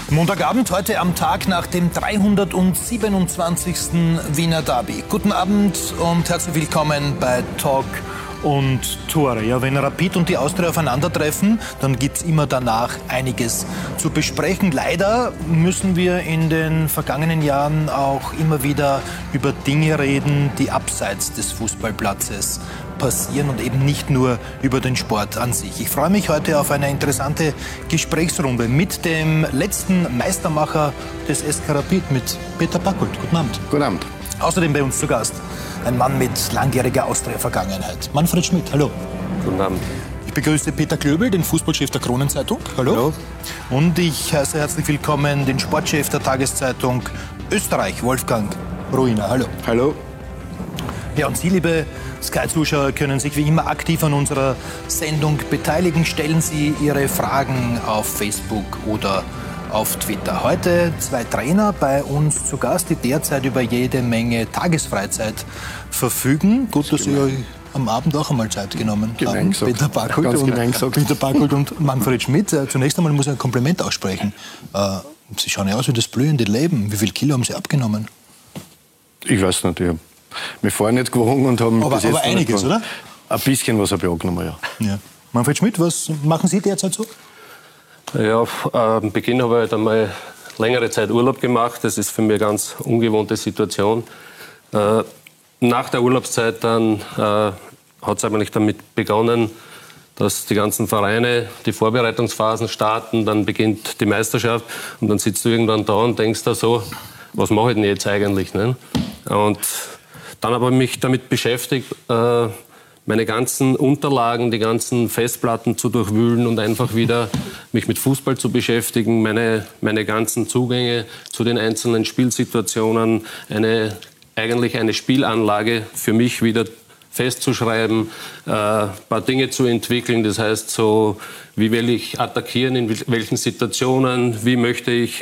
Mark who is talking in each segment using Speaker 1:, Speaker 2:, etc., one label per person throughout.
Speaker 1: Montagabend, heute am Tag nach dem 327. Wiener Derby. Guten Abend und herzlich willkommen bei Talk und Tore. Ja, wenn Rapid und die Austria aufeinandertreffen, dann gibt es immer danach einiges zu besprechen. Leider müssen wir in den vergangenen Jahren auch immer wieder über Dinge reden, die abseits des Fußballplatzes passieren und eben nicht nur über den Sport an sich. Ich freue mich heute auf eine interessante Gesprächsrunde mit dem letzten Meistermacher des SK Rapid, mit Peter Packold. Guten Abend.
Speaker 2: Guten Abend.
Speaker 1: Außerdem bei uns zu Gast ein Mann mit langjähriger Austria-Vergangenheit, Manfred Schmidt. Hallo.
Speaker 3: Guten Abend.
Speaker 1: Ich begrüße Peter Klöbel, den Fußballchef der Kronenzeitung. Hallo.
Speaker 2: Hallo.
Speaker 1: Und ich heiße herzlich willkommen den Sportchef der Tageszeitung Österreich, Wolfgang Ruiner. Hallo.
Speaker 2: Hallo.
Speaker 1: Ja, und Sie, liebe Sky-Zuschauer, können sich wie immer aktiv an unserer Sendung beteiligen. Stellen Sie Ihre Fragen auf Facebook oder auf Twitter. Heute zwei Trainer bei uns zu Gast, die derzeit über jede Menge Tagesfreizeit verfügen. Gut, dass Sie euch am Abend auch einmal Zeit genommen haben. Peter Packold und Manfred Schmidt. Zunächst einmal muss ich ein Kompliment aussprechen. Sie schauen ja aus wie das blühende Leben. Wie viel Kilo haben Sie abgenommen?
Speaker 2: Ich weiß nicht, ich habe mich vorher nicht gewogen und haben
Speaker 1: aber einiges, oder?
Speaker 2: Ein bisschen was habe ich angenommen, ja.
Speaker 1: Manfred Schmidt, was machen Sie derzeit so?
Speaker 3: Ja, am Beginn habe ich halt einmal längere Zeit Urlaub gemacht. Das ist für mich eine ganz ungewohnte Situation. Nach der Urlaubszeit dann hat es eigentlich damit begonnen, dass die ganzen Vereine die Vorbereitungsphasen starten. Dann beginnt die Meisterschaft und dann sitzt du irgendwann da und denkst da so, was mache ich denn jetzt eigentlich? Ne? Und dann habe ich mich damit beschäftigt, meine ganzen Unterlagen, die ganzen Festplatten zu durchwühlen und einfach wieder mich mit Fußball zu beschäftigen, meine ganzen Zugänge zu den einzelnen Spielsituationen, eigentlich eine Spielanlage für mich wieder festzuschreiben, ein paar Dinge zu entwickeln. Das heißt, so, wie will ich attackieren, in welchen Situationen, wie möchte ich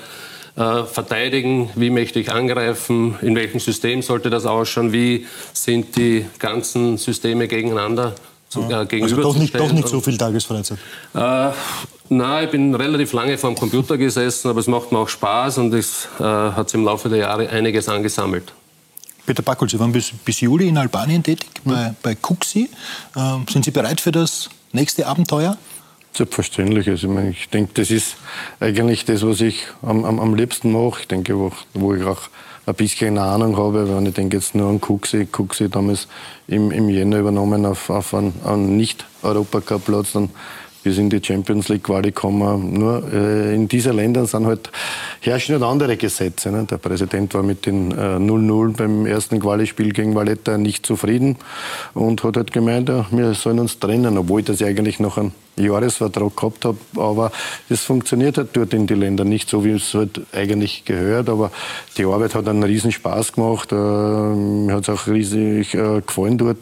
Speaker 3: verteidigen, wie möchte ich angreifen, in welchem System sollte das ausschauen, wie sind die ganzen Systeme gegeneinander gegenüber.
Speaker 1: Also doch nicht so viel Tagesfreizeit?
Speaker 3: Nein, ich bin relativ lange vor dem Computer gesessen, aber es macht mir auch Spaß und es hat sich im Laufe der Jahre einiges angesammelt.
Speaker 1: Peter Packold, Sie waren bis Juli in Albanien tätig, bei Kuxi. Sind Sie bereit für das nächste Abenteuer?
Speaker 2: Selbstverständlich. Also ich denke, das ist eigentlich das, was ich am liebsten mache. Ich denke, wo ich auch ein bisschen eine Ahnung habe, wenn ich denke jetzt nur an Kuxi damals im Jänner übernommen auf einen Nicht-Europacup-Platz, dann bis in die Champions League Quali kommen. Nur in diesen Ländern herrschen halt andere Gesetze. Ne? Der Präsident war mit den 0-0 beim ersten Quali-Spiel gegen Valletta nicht zufrieden und hat halt gemeint, ja, wir sollen uns trennen, obwohl ich das eigentlich noch einen Jahresvertrag gehabt habe. Aber das funktioniert halt dort in die Länder nicht so, wie es halt eigentlich gehört. Aber die Arbeit hat einen riesen Spaß gemacht. Mir hat es auch riesig gefallen dort.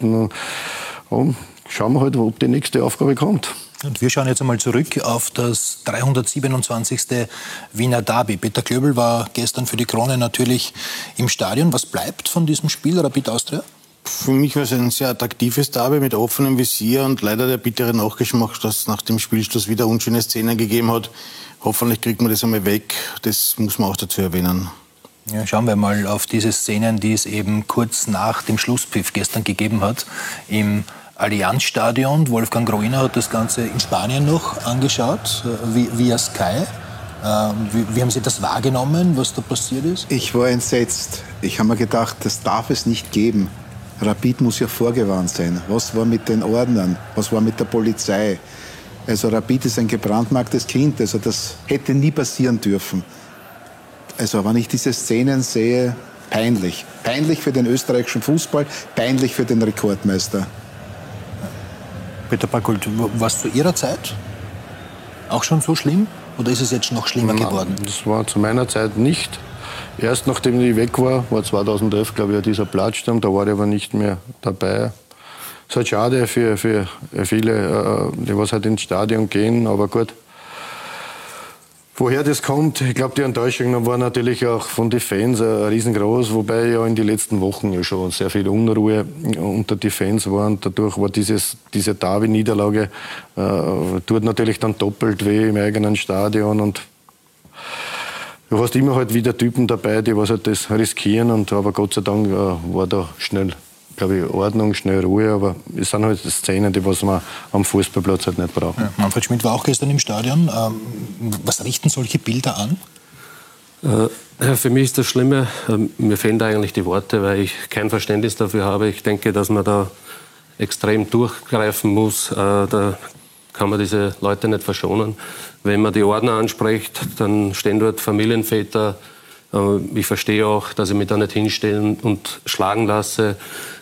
Speaker 2: Und schauen wir halt, ob die nächste Aufgabe kommt.
Speaker 1: Und wir schauen jetzt einmal zurück auf das 327. Wiener Derby. Peter Klöbel war gestern für die Krone natürlich im Stadion. Was bleibt von diesem Spiel Rapid Austria?
Speaker 4: Für mich war es ein sehr attraktives Derby mit offenem Visier und leider der bittere Nachgeschmack, dass es nach dem Spielschluss wieder unschöne Szenen gegeben hat. Hoffentlich kriegt man das einmal weg. Das muss man auch dazu erwähnen.
Speaker 1: Ja, schauen wir mal auf diese Szenen, die es eben kurz nach dem Schlusspfiff gestern gegeben hat im Allianz-Stadion. Wolfgang Ruiner hat das Ganze in Spanien noch angeschaut, via Sky. Wie haben Sie das wahrgenommen, was da passiert ist?
Speaker 5: Ich war entsetzt. Ich habe mir gedacht, das darf es nicht geben. Rapid muss ja vorgewarnt sein. Was war mit den Ordnern? Was war mit der Polizei? Also Rapid ist ein gebrandmarktes Kind. Also das hätte nie passieren dürfen. Also wenn ich diese Szenen sehe, peinlich. Peinlich für den österreichischen Fußball, peinlich für den Rekordmeister.
Speaker 1: Peter Packold, war es zu Ihrer Zeit auch schon so schlimm? Oder ist es jetzt noch schlimmer geworden?
Speaker 2: Das war zu meiner Zeit nicht. Erst nachdem ich weg war 2011, glaube ich, dieser Platzsturm, da war ich aber nicht mehr dabei. Es ist halt schade für viele, die was halt ins Stadion gehen, aber gut. Woher das kommt, ich glaube, die Enttäuschung war natürlich auch von den Fans riesengroß, wobei ja in den letzten Wochen ja schon sehr viel Unruhe unter die Fans war und dadurch war diese Derby-Niederlage tut natürlich dann doppelt weh im eigenen Stadion und du hast immer halt wieder Typen dabei, die was halt das riskieren, aber Gott sei Dank war da schnell, glaube ich, Ordnung, schnell Ruhe, aber es sind halt Szenen, die was man am Fußballplatz halt nicht brauchen.
Speaker 1: Ja, Manfred Schmidt war auch gestern im Stadion. Was richten solche Bilder an?
Speaker 3: Für mich ist das Schlimme, mir fehlen da eigentlich die Worte, weil ich kein Verständnis dafür habe. Ich denke, dass man da extrem durchgreifen muss. Da kann man diese Leute nicht verschonen. Wenn man die Ordner anspricht, dann stehen dort Familienväter. Ich verstehe auch, dass ich mich da nicht hinstellen und schlagen lasse.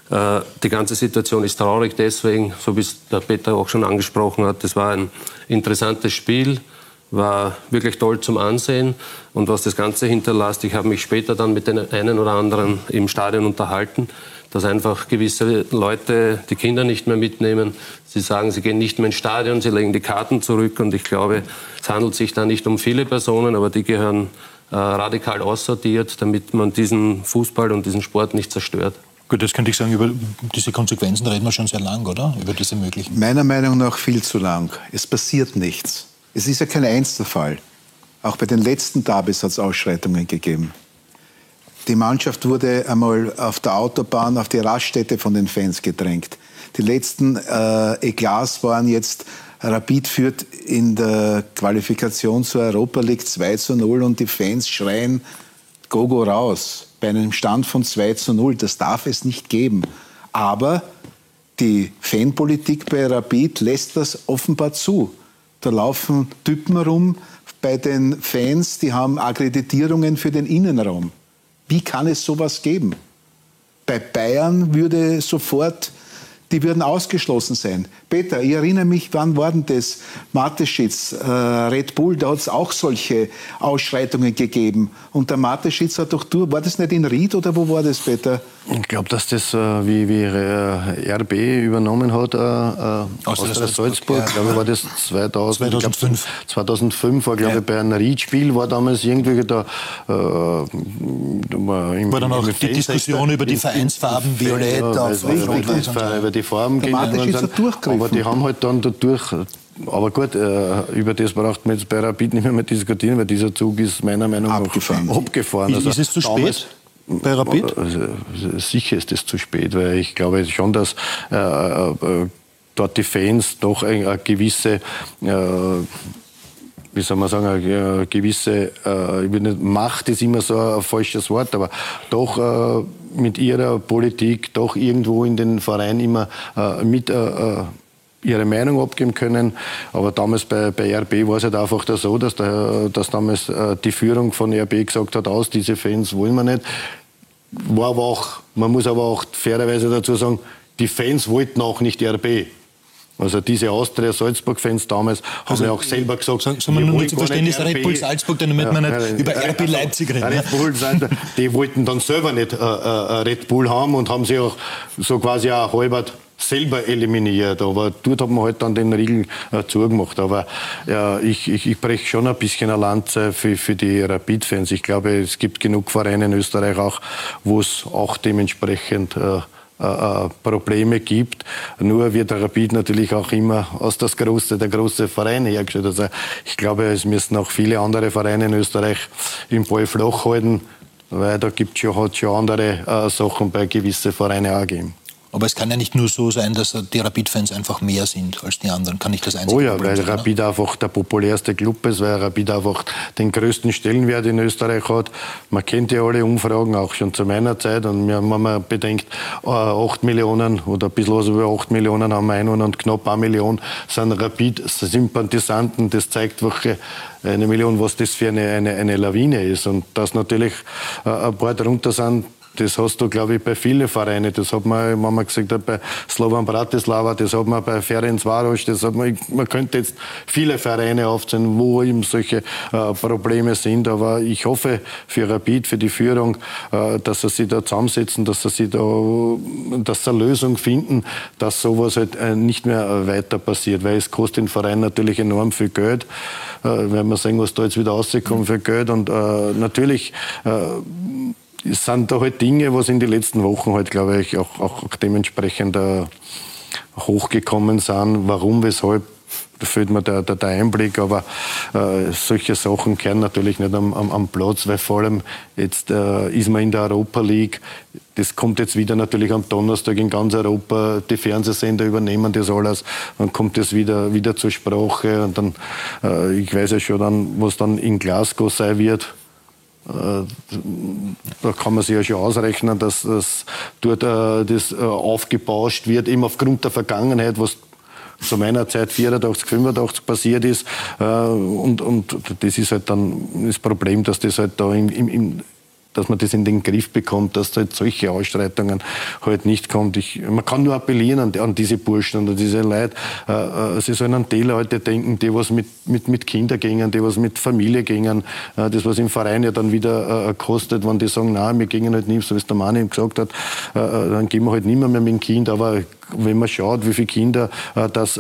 Speaker 3: Die ganze Situation ist traurig deswegen, so wie es der Peter auch schon angesprochen hat. Das war ein interessantes Spiel, war wirklich toll zum Ansehen. Und was das Ganze hinterlässt, ich habe mich später dann mit den einen oder anderen im Stadion unterhalten, dass einfach gewisse Leute die Kinder nicht mehr mitnehmen. Sie sagen, sie gehen nicht mehr ins Stadion, sie legen die Karten zurück. Und ich glaube, es handelt sich da nicht um viele Personen, aber die gehören radikal aussortiert, damit man diesen Fußball und diesen Sport nicht zerstört.
Speaker 1: Gut, das könnte ich sagen, über diese Konsequenzen reden wir schon sehr lang, oder? Über diese möglichen.
Speaker 5: Meiner Meinung nach viel zu lang. Es passiert nichts. Es ist ja kein Einzelfall. Auch bei den letzten Derbys hat es Ausschreitungen gegeben. Die Mannschaft wurde einmal auf der Autobahn auf die Raststätte von den Fans gedrängt. Die letzten Eklats waren jetzt, Rapid führt in der Qualifikation zur Europa League 2:0 und die Fans schreien Gogo raus. Bei einem Stand von 2:0. Das darf es nicht geben. Aber die Fanpolitik bei Rapid lässt das offenbar zu. Da laufen Typen rum bei den Fans, die haben Akkreditierungen für den Innenraum. Wie kann es sowas geben? Bei Bayern würde sofort, die würden ausgeschlossen sein. Peter, ich erinnere mich, wann war denn das? Mateschitz, Red Bull, da hat es auch solche Ausschreitungen gegeben. Und der Mateschitz hat doch durch, war das nicht in Ried oder wo war das, Peter?
Speaker 2: Ich glaube, dass das wie RB übernommen hat aus Salzburg.
Speaker 1: Ja.
Speaker 2: Ich glaube, war das 2005. 2005 war, glaube ich, bei einem Ried-Spiel war damals irgendwie da war
Speaker 1: dann auch die Diskussion über die Vereinsfarben Violett auf
Speaker 2: über die Farben
Speaker 5: der Mateschitz hat durchgegriffen.
Speaker 2: Aber die haben halt dann dadurch. Aber gut, über das braucht man jetzt bei Rapid nicht mehr diskutieren, weil dieser Zug ist meiner Meinung nach abgefahren.
Speaker 1: Ist es zu spät bei Rapid?
Speaker 2: Sicher ist es zu spät, weil ich glaube schon, dass dort die Fans doch eine gewisse, wie soll man sagen, eine gewisse, Macht ist immer so ein falsches Wort, aber doch mit ihrer Politik doch irgendwo in den Verein immer mit ihre Meinung abgeben können. Aber damals bei RB war es halt einfach so, dass damals die Führung von RB gesagt hat, diese Fans wollen wir nicht. War aber auch, man muss aber auch fairerweise dazu sagen, die Fans wollten auch nicht RB. Also diese Austria-Salzburg-Fans damals haben ja auch selber gesagt,
Speaker 1: sagen wir nur zu verstehen, ist Red Bull Salzburg, damit man nicht über RB Leipzig reden.
Speaker 2: Red Bull, die wollten dann selber nicht Red Bull haben und haben sich auch so quasi auch halbert selber eliminiert, aber dort hat man halt dann den Riegel zugemacht. Aber ich breche schon ein bisschen eine Lanze für die Rapid-Fans. Ich glaube, es gibt genug Vereine in Österreich auch, wo es auch dementsprechend Probleme gibt. Nur wird der Rapid natürlich auch immer aus der große Verein hergestellt. Also ich glaube, es müssen auch viele andere Vereine in Österreich im Ball flach halten, weil da hat schon andere Sachen bei gewissen Vereinen auch gegeben.
Speaker 1: Aber es kann ja nicht nur so sein, dass die Rapid-Fans einfach mehr sind als die anderen. Kann nicht das einzige Problem
Speaker 2: weil
Speaker 1: sein,
Speaker 2: Rapid einfach der populärste Club ist, weil Rapid einfach den größten Stellenwert in Österreich hat. Man kennt ja alle Umfragen, auch schon zu meiner Zeit. Und wenn man bedenkt, 8 Millionen oder ein bisschen was über 8 Millionen haben wir ein und knapp 1 Million sind Rapid-Sympathisanten. Das zeigt wirklich 1 Million, was das für eine Lawine ist. Und dass natürlich ein paar darunter sind, das hast du, glaube ich, bei vielen Vereinen. Das hat man, wenn man gesagt hat, bei Slovan Bratislava, das hat man bei Ferencvaros, das hat man könnte jetzt viele Vereine aufzählen, wo eben solche Probleme sind. Aber ich hoffe für Rapid, für die Führung, dass sie sich da zusammensetzen, dass sie eine Lösung finden, dass sowas halt nicht mehr weiter passiert. Weil es kostet den Verein natürlich enorm viel Geld. Wenn wir sehen, was da jetzt wieder rauskommt für Geld. Und natürlich es sind da halt Dinge, was in den letzten Wochen halt, glaube ich, auch dementsprechend hochgekommen sind. Warum, weshalb, da fehlt mir der Einblick, aber solche Sachen kehren natürlich nicht am Platz, weil vor allem jetzt ist man in der Europa League. Das kommt jetzt wieder natürlich am Donnerstag in ganz Europa. Die Fernsehsender übernehmen das alles. Dann kommt das wieder zur Sprache. Und dann, ich weiß ja schon, was dann in Glasgow sein wird. Da kann man sich ja schon ausrechnen, dass dort das aufgebauscht wird, eben aufgrund der Vergangenheit, was zu meiner Zeit 84, 85 passiert ist. Und das ist halt dann das Problem, dass das halt da dass man das in den Griff bekommt, dass halt solche Ausschreitungen halt nicht kommt. Man kann nur appellieren an diese Burschen und an diese Leute. Sie sollen an die Leute denken, die was mit Kindern gingen, die was mit Familie gingen. Das, was im Verein ja dann wieder kostet, wenn die sagen, nein, wir gingen halt nicht, so wie es der Mann eben gesagt hat, dann gehen wir halt nicht mehr mit dem Kind. Aber wenn man schaut, wie viele Kinder das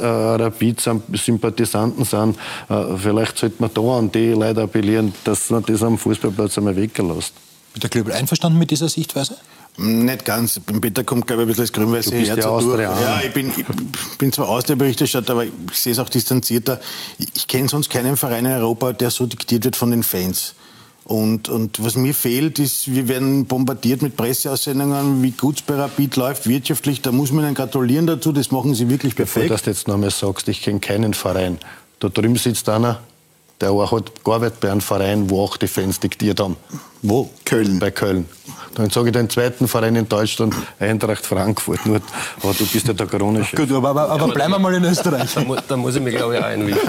Speaker 2: Rapid-Sympathisanten sind, vielleicht sollte man da an die Leute appellieren, dass man das am Fußballplatz einmal weglässt.
Speaker 1: Ist der Klöbel einverstanden mit dieser Sichtweise?
Speaker 4: Nicht ganz. Beim Peter kommt, glaube ich, ein bisschen das grün-weiße Herz durch. Ja, ich bin zwar Austria-Berichterstatter, aber ich sehe es auch distanzierter. Ich kenne sonst keinen Verein in Europa, der so diktiert wird von den Fans. Und was mir fehlt, ist, wir werden bombardiert mit Presseaussendungen, wie gut es bei Rapid läuft, wirtschaftlich. Da muss man ihnen gratulieren dazu, das machen sie wirklich perfekt.
Speaker 2: Bevor du jetzt noch einmal sagst, ich kenne keinen Verein. Da drüben sitzt einer, der auch hat gearbeitet bei einem Verein, wo auch die Fans diktiert haben.
Speaker 5: Wo? Köln.
Speaker 2: Bei Köln. Dann sage ich den zweiten Verein in Deutschland, Eintracht Frankfurt. Nur, aber du bist ja der Corona-Chef.
Speaker 1: Gut, aber bleiben wir mal in Österreich.
Speaker 3: Da muss ich mich, glaube ich, auch einwischen.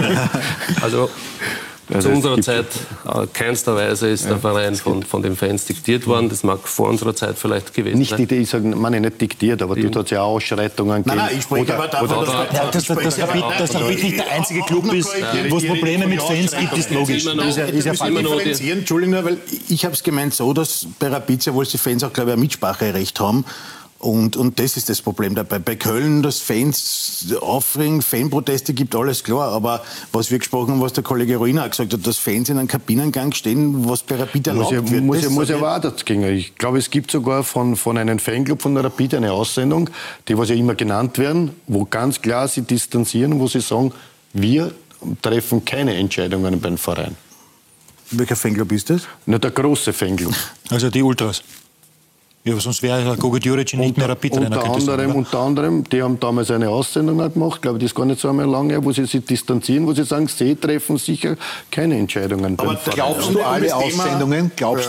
Speaker 3: Also zu unserer Zeit keinster Weise ist der Verein von den Fans diktiert worden. Das mag vor unserer Zeit vielleicht gewesen sein.
Speaker 2: Ich sage, man nicht diktiert, aber dort hat es ja auch Ausschreitungen gegeben.
Speaker 4: Nein, ich spreche aber davon,
Speaker 1: dass Rapid nicht der einzige Club ist, wo es Probleme mit Fans gibt, ist logisch.
Speaker 4: Ist ja differenzieren, Entschuldigung, weil ich habe es gemeint so, dass bei Rapid ja wohl die Fans auch, glaube ich, ein Mitspracherecht haben. Und das ist das Problem dabei. Bei Köln, dass Fans aufregen, Fanproteste gibt, alles klar. Aber was wir gesprochen haben, was der Kollege Ruina gesagt hat, dass Fans in einem Kabinengang stehen, was bei Rapid erlaubt wird.
Speaker 2: Muss ja auch dazu gehen. Ich glaube, es gibt sogar von einem Fanclub von der Rapid eine Aussendung, die was ja immer genannt werden, wo ganz klar sie distanzieren, wo sie sagen, wir treffen keine Entscheidungen beim Verein.
Speaker 4: Welcher Fanclub ist das?
Speaker 2: Na, der große Fanclub.
Speaker 1: Also die Ultras. Ja, aber sonst wäre Gogo Djuric nicht mehr Rapid-Trainer.
Speaker 2: Unter anderem, die haben damals eine Aussendung gemacht, glaube ich, das ist gar nicht so einmal lange, wo sie sich distanzieren, wo sie sagen, sie treffen sicher keine Entscheidungen.
Speaker 5: Aber glaubst du alle Aussendungen?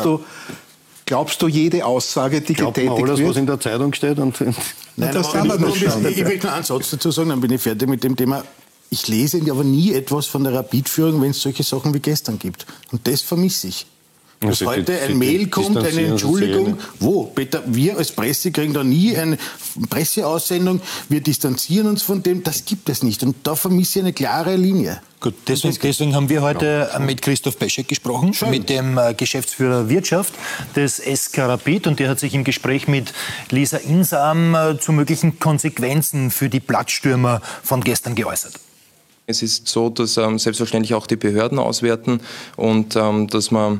Speaker 5: Glaubst du jede Aussage, die getätigt wird?
Speaker 2: Alles, was in der Zeitung steht? Und
Speaker 4: Nein, ich will nur einen Satz dazu sagen, dann bin ich fertig mit dem Thema. Ich lese aber nie etwas von der Rapid-Führung, wenn es solche Sachen wie gestern gibt. Und das vermisse ich. Dass heute ein Mail kommt, eine Entschuldigung. Wo? Peter, wir als Presse kriegen da nie eine Presseaussendung. Wir distanzieren uns von dem. Das gibt es nicht. Und da vermisse ich eine klare Linie.
Speaker 1: Gut, deswegen haben wir heute mit Christoph Peschek gesprochen, mit dem Geschäftsführer Wirtschaft des SK Rapid. Und der hat sich im Gespräch mit Lisa Insam zu möglichen Konsequenzen für die Platzstürmer von gestern geäußert.
Speaker 6: Es ist so, dass selbstverständlich auch die Behörden auswerten und dass man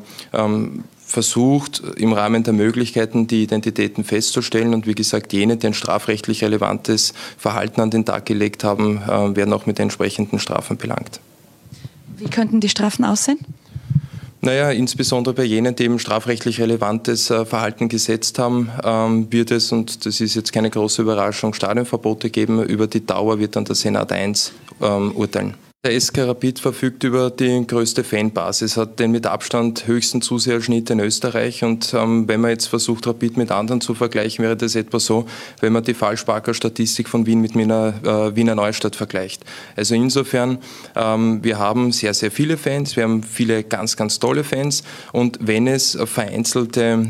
Speaker 6: versucht, im Rahmen der Möglichkeiten die Identitäten festzustellen. Und wie gesagt, jene, die ein strafrechtlich relevantes Verhalten an den Tag gelegt haben, werden auch mit entsprechenden Strafen belangt.
Speaker 7: Wie könnten die Strafen aussehen?
Speaker 6: Naja, insbesondere bei jenen, die eben strafrechtlich relevantes Verhalten gesetzt haben, wird es, und das ist jetzt keine große Überraschung, Stadionverbote geben. Über die Dauer wird dann der Senat 1 urteilen. Der SK Rapid verfügt über die größte Fanbasis, hat den mit Abstand höchsten Zuseherschnitt in Österreich. Und wenn man jetzt versucht, Rapid mit anderen zu vergleichen, wäre das etwa so, wenn man die Falschparker-Statistik von Wien mit Wiener Neustadt vergleicht. Also insofern, wir haben sehr, sehr viele Fans, wir haben viele ganz, ganz tolle Fans. Und wenn es vereinzelte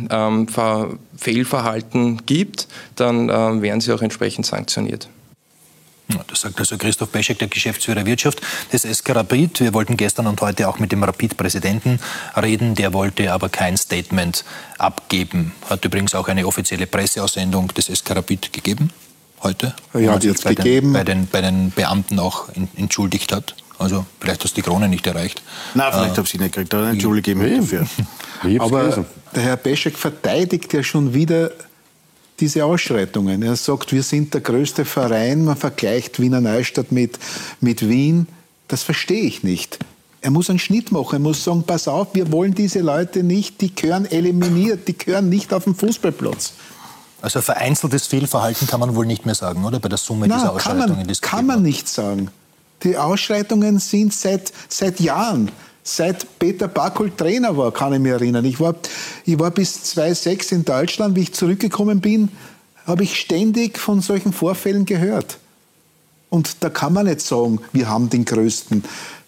Speaker 6: Fehlverhalten gibt, dann werden sie auch entsprechend sanktioniert.
Speaker 1: Das sagt also Christoph Peschek, der Geschäftsführer Wirtschaft des SK Rapid. Wir wollten gestern und heute auch mit dem Rapid-Präsidenten reden. Der wollte aber kein Statement abgeben. Hat übrigens auch eine offizielle Presseaussendung des SK Rapid gegeben heute.
Speaker 5: Ja, die jetzt gegeben.
Speaker 1: Bei den Beamten auch entschuldigt hat. Also vielleicht hast du die Krone nicht erreicht.
Speaker 4: Nein, vielleicht habe ich sie nicht gekriegt, aber eine Entschuldigung dafür.
Speaker 5: Aber der Herr Peschek verteidigt ja schon wieder diese Ausschreitungen. Er sagt, wir sind der größte Verein, man vergleicht Wiener Neustadt mit Wien. Das verstehe ich nicht. Er muss einen Schnitt machen, er muss sagen, pass auf, wir wollen diese Leute nicht, die gehören eliminiert, die gehören nicht auf den Fußballplatz.
Speaker 1: Also vereinzeltes Fehlverhalten kann man wohl nicht mehr sagen, oder? Bei der Summe dieser Ausschreitungen.
Speaker 5: Kann man nicht sagen. Die Ausschreitungen sind seit Jahren. Seit Peter Backholt Trainer war, kann ich mich erinnern. Ich war bis 2006 in Deutschland. Wie ich zurückgekommen bin, habe ich ständig von solchen Vorfällen gehört. Und da kann man nicht sagen, wir haben die größten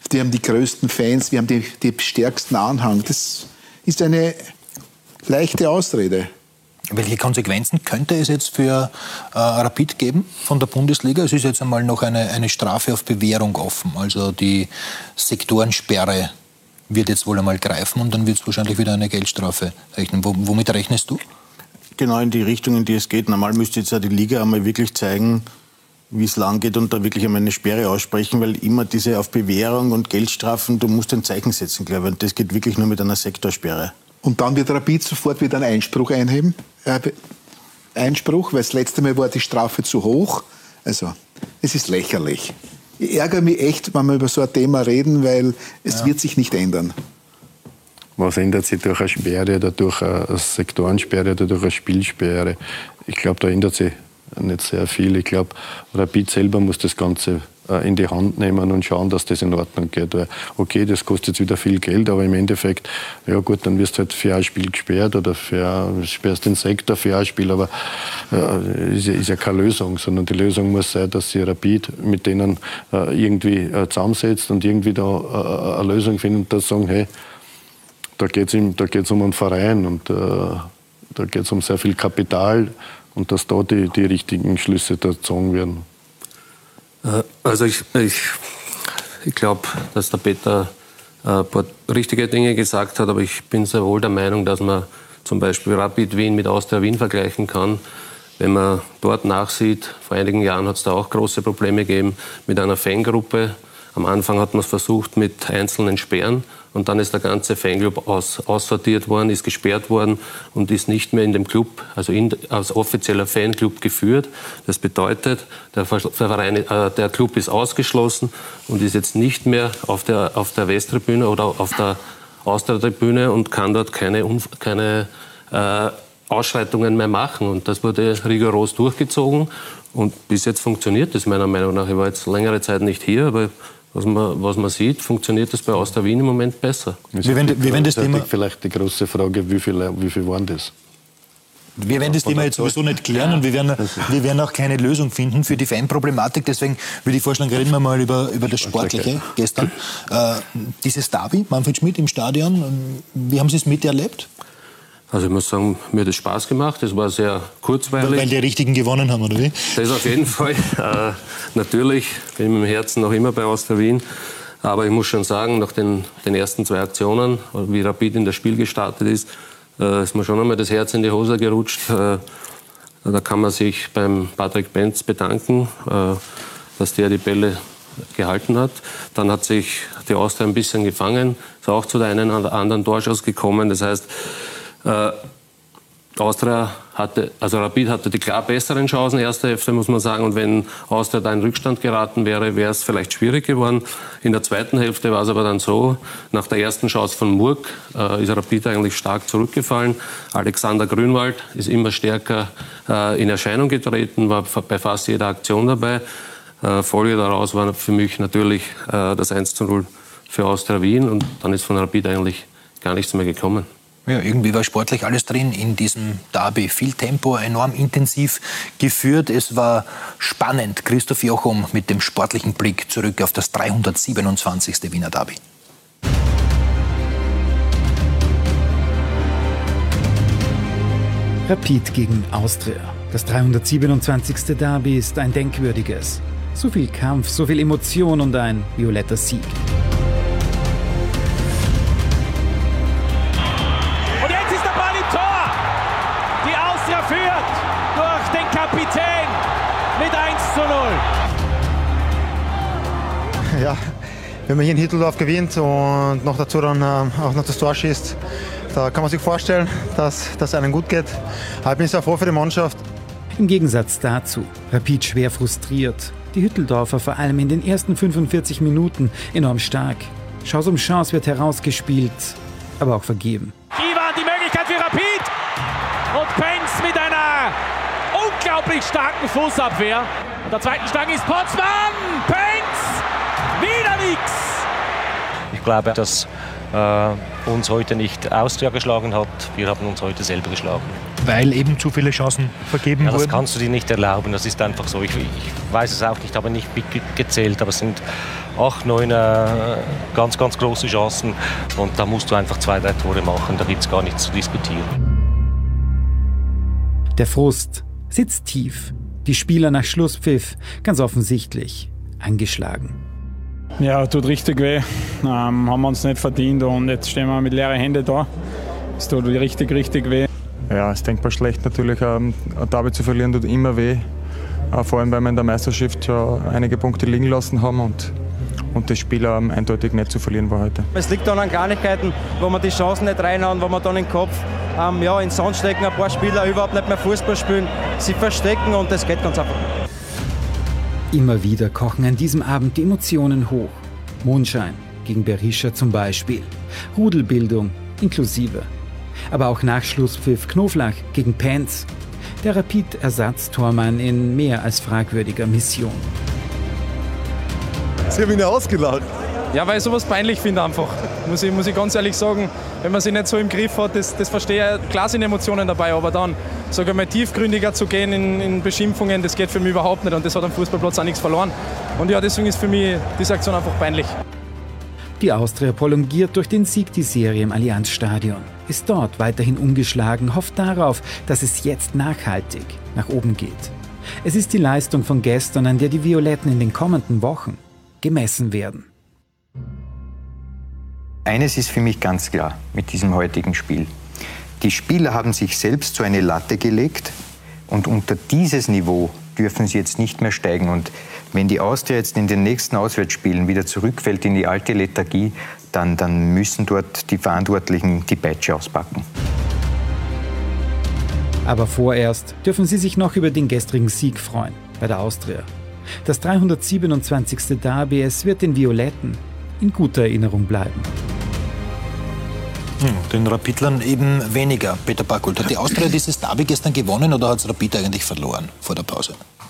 Speaker 5: Fans, wir haben die stärksten Anhang. Das ist eine leichte Ausrede.
Speaker 1: Welche Konsequenzen könnte es jetzt für Rapid geben von der Bundesliga? Es ist jetzt einmal noch eine Strafe auf Bewährung offen. Also die Sektorensperre wird jetzt wohl einmal greifen und dann wird es wahrscheinlich wieder eine Geldstrafe rechnen. Womit rechnest du?
Speaker 4: Genau in die Richtung, in die es geht. Normal müsste jetzt ja die Liga einmal wirklich zeigen, wie es lang geht und da wirklich einmal eine Sperre aussprechen, weil immer diese auf Bewährung und Geldstrafen, du musst ein Zeichen setzen, glaube ich. Und das geht wirklich nur mit einer Sektorsperre. Und dann wird Rapid sofort wieder einen Einspruch einheben. Einspruch, weil das letzte Mal war die Strafe zu hoch. Also, es ist lächerlich. Ich ärgere mich echt, wenn wir über so ein Thema reden, weil es wird sich nicht ändern.
Speaker 2: Was ändert sich durch eine Sperre oder durch eine Sektorensperre oder durch eine Spielsperre? Ich glaube, da ändert sich nicht sehr viel. Ich glaube, Rapid selber muss das Ganze in die Hand nehmen und schauen, dass das in Ordnung geht. Weil, okay, das kostet jetzt wieder viel Geld, aber im Endeffekt, ja gut, dann wirst du halt für ein Spiel gesperrt oder sperrst den Sektor für ein Spiel, aber ist ja keine Lösung, sondern die Lösung muss sein, dass sich Rapid mit denen irgendwie zusammensetzt und irgendwie da eine Lösung findet, dass sagen, hey, da geht's um einen Verein und da geht es um sehr viel Kapital und dass da die richtigen Schlüsse da gezogen werden.
Speaker 3: Also ich glaube, dass der Peter ein paar richtige Dinge gesagt hat, aber ich bin sehr wohl der Meinung, dass man zum Beispiel Rapid Wien mit Austria Wien vergleichen kann. Wenn man dort nachsieht, vor einigen Jahren hat es da auch große Probleme gegeben mit einer Fangruppe. Am Anfang hat man es versucht mit einzelnen Sperren und dann ist der ganze Fanclub aussortiert worden, ist gesperrt worden und ist nicht mehr in dem Club, also als offizieller Fanclub geführt. Das bedeutet, der Club ist ausgeschlossen und ist jetzt nicht mehr auf der Westtribüne oder auf der Austria-Tribüne und kann dort keine Ausschreitungen mehr machen. Und das wurde rigoros durchgezogen und bis jetzt funktioniert das meiner Meinung nach. Ich war jetzt längere Zeit nicht hier, aber was man sieht, funktioniert das bei Austria Wien im Moment besser.
Speaker 1: Wir werden das Thema
Speaker 2: vielleicht die große Frage, wie viel waren das?
Speaker 1: Wir werden das Thema jetzt sowieso nicht klären und wir werden auch keine Lösung finden für die Fanproblematik. Deswegen würde ich vorschlagen, reden wir mal über das Sportliche gestern. Dieses Derby, Manfred Schmidt im Stadion, wie haben Sie es miterlebt?
Speaker 3: Also ich muss sagen, mir hat es Spaß gemacht. Es war sehr kurzweilig.
Speaker 1: Weil die Richtigen gewonnen haben, oder wie?
Speaker 3: Das auf jeden Fall. Natürlich bin ich mit dem Herzen noch immer bei Austria Wien. Aber ich muss schon sagen, nach den ersten 2 Aktionen, wie Rapid in das Spiel gestartet ist mir schon einmal das Herz in die Hose gerutscht. Da kann man sich beim Patrick Benz bedanken, dass der die Bälle gehalten hat. Dann hat sich die Austria ein bisschen gefangen, ist auch zu der einen oder anderen Torschuss gekommen. Das heißt, Rapid hatte die klar besseren Chancen, erste Hälfte muss man sagen. Und wenn Austria da in Rückstand geraten wäre, wäre es vielleicht schwierig geworden. In der zweiten Hälfte war es aber dann so, nach der ersten Chance von Murg ist Rapid eigentlich stark zurückgefallen. Alexander Grünwald ist immer stärker in Erscheinung getreten, war bei fast jeder Aktion dabei. Folge daraus war für mich natürlich das 1:0 für Austria Wien und dann ist von Rapid eigentlich gar nichts mehr gekommen.
Speaker 1: Ja, irgendwie war sportlich alles drin in diesem Derby. Viel Tempo, enorm intensiv geführt. Es war spannend. Christoph Jochum mit dem sportlichen Blick zurück auf das 327. Wiener Derby.
Speaker 8: Rapid gegen Austria. Das 327. Derby ist ein denkwürdiges. So viel Kampf, so viel Emotion und ein violetter Sieg.
Speaker 9: Ja, wenn man hier in Hitteldorf gewinnt und noch dazu dann auch noch das Tor schießt, da kann man sich vorstellen, dass das einem gut geht. Ich bin sehr froh für die Mannschaft.
Speaker 8: Im Gegensatz dazu, Rapid schwer frustriert. Die Hütteldorfer vor allem in den ersten 45 Minuten enorm stark. Chance um Chance wird herausgespielt, aber auch vergeben.
Speaker 10: Ivan, die Möglichkeit für Rapid und Penz mit einer unglaublich starken Fußabwehr. Und der zweiten Stange ist Potzmann, Penz, wieder nix.
Speaker 11: Ich glaube, dass uns heute nicht Austria geschlagen hat, wir haben uns heute selber geschlagen.
Speaker 1: Weil eben zu viele Chancen vergeben wurden?
Speaker 11: Das kannst du dir nicht erlauben, das ist einfach so. Ich weiß es auch nicht, habe nicht gezählt, aber es sind 8, 9 ganz, ganz große Chancen und da musst du einfach 2, 3 Tore machen, da gibt es gar nichts zu diskutieren.
Speaker 8: Der Frust sitzt tief. Die Spieler nach Schlusspfiff, ganz offensichtlich, angeschlagen.
Speaker 12: Ja, tut richtig weh. Haben wir uns nicht verdient und jetzt stehen wir mit leeren Händen da. Es tut richtig, richtig weh.
Speaker 13: Ja, es ist denkbar schlecht natürlich. Ein Derby zu verlieren tut immer weh. Vor allem, weil wir in der Meisterschaft ja einige Punkte liegen lassen haben und das Spiel eindeutig nicht zu verlieren war heute.
Speaker 14: Es liegt dann an Kleinigkeiten, wo man die Chancen nicht reinhauen, wo man dann den Kopf in den Sand stecken, ein paar Spieler überhaupt nicht mehr Fußball spielen, sie verstecken und das geht ganz einfach.
Speaker 8: Immer wieder kochen an diesem Abend die Emotionen hoch. Mondschein gegen Berisha zum Beispiel. Rudelbildung inklusive. Aber auch nach Schlusspfiff Knoflach gegen Penz. Der Rapid-Ersatztormann in mehr als fragwürdiger Mission.
Speaker 15: Sie haben ihn ja ausgelacht.
Speaker 12: Ja, weil ich sowas peinlich finde einfach. Muss ich ganz ehrlich sagen, wenn man sich nicht so im Griff hat, das verstehe ich. Klar sind Emotionen dabei, aber dann sogar mal tiefgründiger zu gehen in Beschimpfungen, das geht für mich überhaupt nicht und das hat am Fußballplatz auch nichts verloren. Und ja, deswegen ist für mich diese Aktion einfach peinlich.
Speaker 8: Die Austria prolongiert durch den Sieg die Serie im Allianzstadion. Ist dort weiterhin ungeschlagen, hofft darauf, dass es jetzt nachhaltig nach oben geht. Es ist die Leistung von gestern, an der die Violetten in den kommenden Wochen gemessen werden.
Speaker 16: Eines ist für mich ganz klar mit diesem heutigen Spiel. Die Spieler haben sich selbst so eine Latte gelegt und unter dieses Niveau dürfen sie jetzt nicht mehr steigen. Und wenn die Austria jetzt in den nächsten Auswärtsspielen wieder zurückfällt in die alte Lethargie, dann müssen dort die Verantwortlichen die Peitsche auspacken.
Speaker 8: Aber vorerst dürfen sie sich noch über den gestrigen Sieg freuen bei der Austria. Das 327. Derby, es wird den Violetten in guter Erinnerung bleiben.
Speaker 1: Den Rapidlern eben weniger. Peter Backholt, hat die Austria dieses Derby gestern gewonnen oder hat es Rapid eigentlich verloren vor der Pause?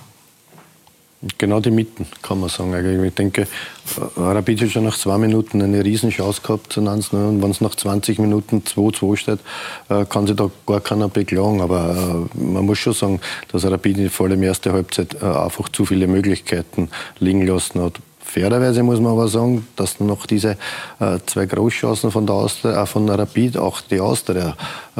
Speaker 2: Genau die Mitten, kann man sagen. Ich denke, Rapid hat schon nach 2 Minuten eine Riesenchance gehabt zu 1-0. Und wenn es nach 20 Minuten 2-2 steht, kann sich da gar keiner beklagen. Aber man muss schon sagen, dass Rapid vor allem erste Halbzeit einfach zu viele Möglichkeiten liegen lassen hat. Fairerweise muss man aber sagen, dass noch diese 2 Großchancen von der Austria, von der Rapid, auch die Austria,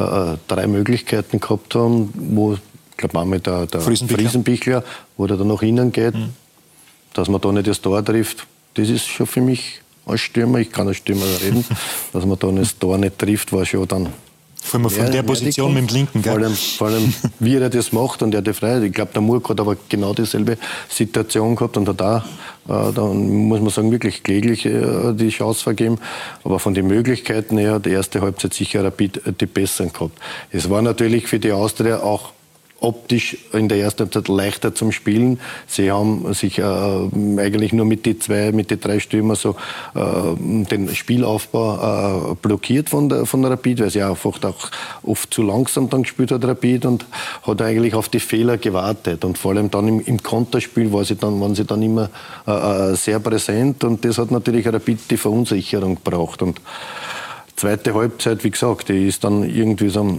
Speaker 2: 3 Möglichkeiten gehabt haben, wo, ich glaube auch mit der Friesenbichler, wo der dann nach innen geht, dass man da nicht das Tor trifft, das ist schon für mich als Stürmer, ich kann als Stürmer reden, dass man da das Tor nicht trifft, war schon dann.
Speaker 1: Vor allem von der Position mit dem Linken, gell?
Speaker 2: Vor allem, wie er das macht und er die Freiheit. Ich glaube, der Murk hat aber genau dieselbe Situation gehabt und hat auch, da muss man sagen, wirklich kläglich die Chance vergeben. Aber von den Möglichkeiten her hat die erste Halbzeit sicher Rapid die besseren gehabt. Es war natürlich für die Austria auch optisch in der ersten Halbzeit leichter zum Spielen. Sie haben sich eigentlich nur mit den 3 Stürmer so den Spielaufbau blockiert von der Rapid, weil sie einfach auch oft zu langsam dann gespielt hat, Rapid, und hat eigentlich auf die Fehler gewartet. Und vor allem dann im Konterspiel waren sie dann immer sehr präsent und das hat natürlich Rapid die Verunsicherung gebraucht. Und zweite Halbzeit, wie gesagt, die ist dann irgendwie so.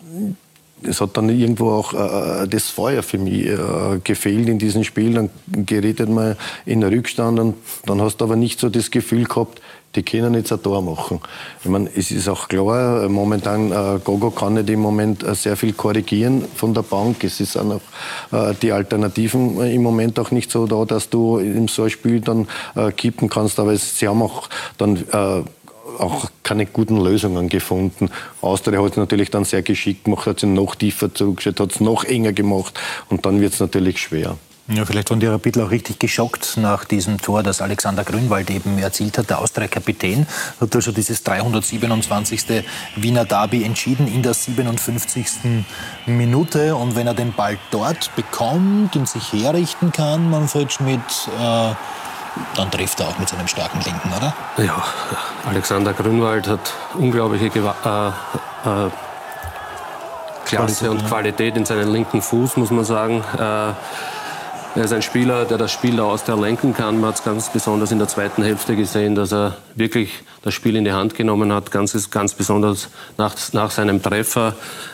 Speaker 2: Es hat dann irgendwo auch das Feuer für mich gefehlt in diesem Spiel. Dann geredet man in den Rückstand und dann hast du aber nicht so das Gefühl gehabt, die können jetzt ein Tor machen. Ich meine, es ist auch klar, momentan Gogo kann nicht im Moment sehr viel korrigieren von der Bank. Es ist auch noch die Alternativen im Moment auch nicht so da, dass du in so ein Spiel dann kippen kannst. Aber sie haben auch dann auch keine guten Lösungen gefunden. Austria hat es natürlich dann sehr geschickt gemacht, hat sie noch tiefer zurückgestellt, hat es noch enger gemacht und dann wird es natürlich schwer.
Speaker 1: Ja, vielleicht waren die Rapidler auch richtig geschockt nach diesem Tor, das Alexander Grünwald eben erzielt hat. Der Austria-Kapitän hat also dieses 327. Wiener Derby entschieden in der 57. Minute. Und wenn er den Ball dort bekommt und sich herrichten kann, Manfred Schmidt, dann trifft er auch mit seinem starken Linken, oder?
Speaker 3: Ja, Alexander Grünwald hat unglaubliche Klasse und Qualität in seinen linken Fuß, muss man sagen. Er ist ein Spieler, der das Spiel der Austria lenken kann. Man hat es ganz besonders in der zweiten Hälfte gesehen, dass er wirklich das Spiel in die Hand genommen hat, ganz besonders nach seinem Treffer.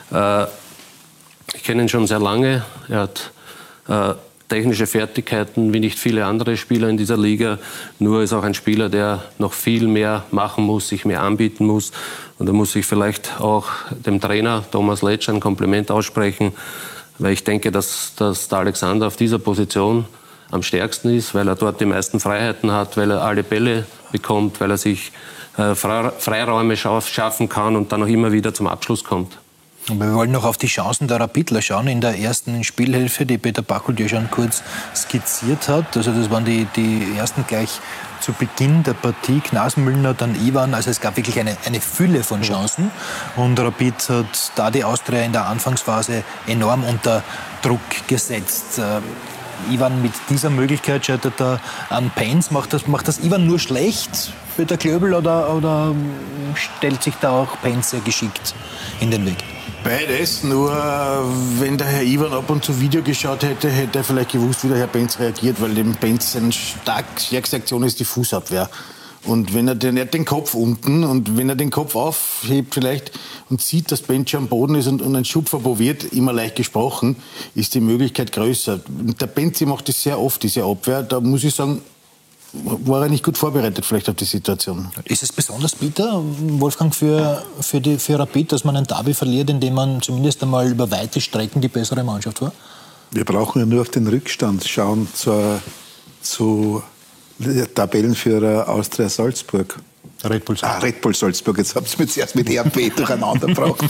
Speaker 3: Ich kenne ihn schon sehr lange. Er hat technische Fertigkeiten wie nicht viele andere Spieler in dieser Liga. Nur ist auch ein Spieler, der noch viel mehr machen muss, sich mehr anbieten muss. Und da muss ich vielleicht auch dem Trainer Thomas Letsch ein Kompliment aussprechen, weil ich denke, dass der Alexander auf dieser Position am stärksten ist, weil er dort die meisten Freiheiten hat, weil er alle Bälle bekommt, weil er sich Freiräume schaffen kann und dann auch immer wieder zum Abschluss kommt.
Speaker 1: Und wir wollen noch auf die Chancen der Rapidler schauen in der ersten Spielhälfte, die Peter Packhult ja schon kurz skizziert hat. Also das waren die ersten gleich zu Beginn der Partie. Knasenmüllner, dann Iwan. Also es gab wirklich eine Fülle von Chancen. Und Rapid hat da die Austria in der Anfangsphase enorm unter Druck gesetzt. Iwan mit dieser Möglichkeit scheitert er an Paints. Macht das Iwan nur schlecht, Peter Klöbel, oder stellt sich da auch Paints sehr geschickt in den Weg?
Speaker 4: Beides, nur wenn der Herr Iwan ab und zu Video geschaut hätte, hätte er vielleicht gewusst, wie der Herr Benz reagiert, weil dem Benz seine stärkste Aktion ist die Fußabwehr. Und wenn er hat den Kopf unten und wenn er den Kopf aufhebt vielleicht und sieht, dass Benz schon am Boden ist und ein Schupfer probiert, immer leicht gesprochen, ist die Möglichkeit größer. Der Benz macht das sehr oft, diese Abwehr. Da muss ich sagen, war er nicht gut vorbereitet vielleicht auf die Situation.
Speaker 1: Ist es besonders bitter, Wolfgang, für Rapid, dass man ein Derby verliert, indem man zumindest einmal über weite Strecken die bessere Mannschaft war?
Speaker 5: Wir brauchen ja nur auf den Rückstand schauen zu Tabellenführer Austria Salzburg.
Speaker 1: Red Bull Salzburg.
Speaker 5: Red Bull Salzburg, jetzt haben Sie mich zuerst mit RB durcheinander gebracht.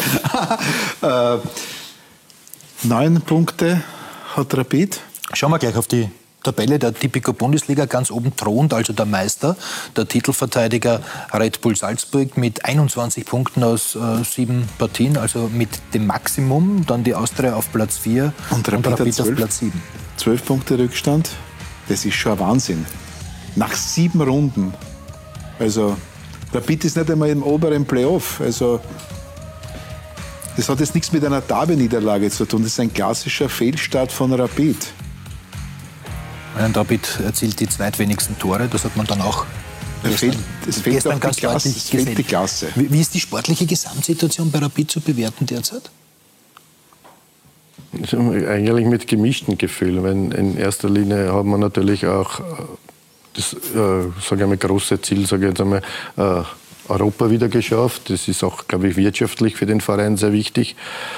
Speaker 5: 9 Punkte hat Rapid.
Speaker 1: Schauen wir gleich auf die Tabelle der Tipico Bundesliga. Ganz oben thront also der Meister, der Titelverteidiger Red Bull Salzburg mit 21 Punkten aus 7 Partien, also mit dem Maximum. Dann die Austria auf Platz 4 und Rapid auf Platz 7.
Speaker 5: 12 Punkte Rückstand, das ist schon ein Wahnsinn. Nach 7 Runden. Also Rapid ist nicht einmal im oberen Playoff. Also das hat jetzt nichts mit einer Derby-Niederlage zu tun. Das ist ein klassischer Fehlstart von Rapid.
Speaker 1: Rapid erzielt die zweitwenigsten Tore, das hat man dann auch gestern ganz deutlich gesehen.
Speaker 5: Die Klasse.
Speaker 1: Wie ist die sportliche Gesamtsituation bei Rapid zu bewerten derzeit?
Speaker 2: Eigentlich mit gemischten Gefühlen, weil in erster Linie hat man natürlich auch das sage ich mal, große Ziel, sage ich jetzt einmal, Europa wieder geschafft. Das ist auch, glaube ich, wirtschaftlich für den Verein sehr wichtig.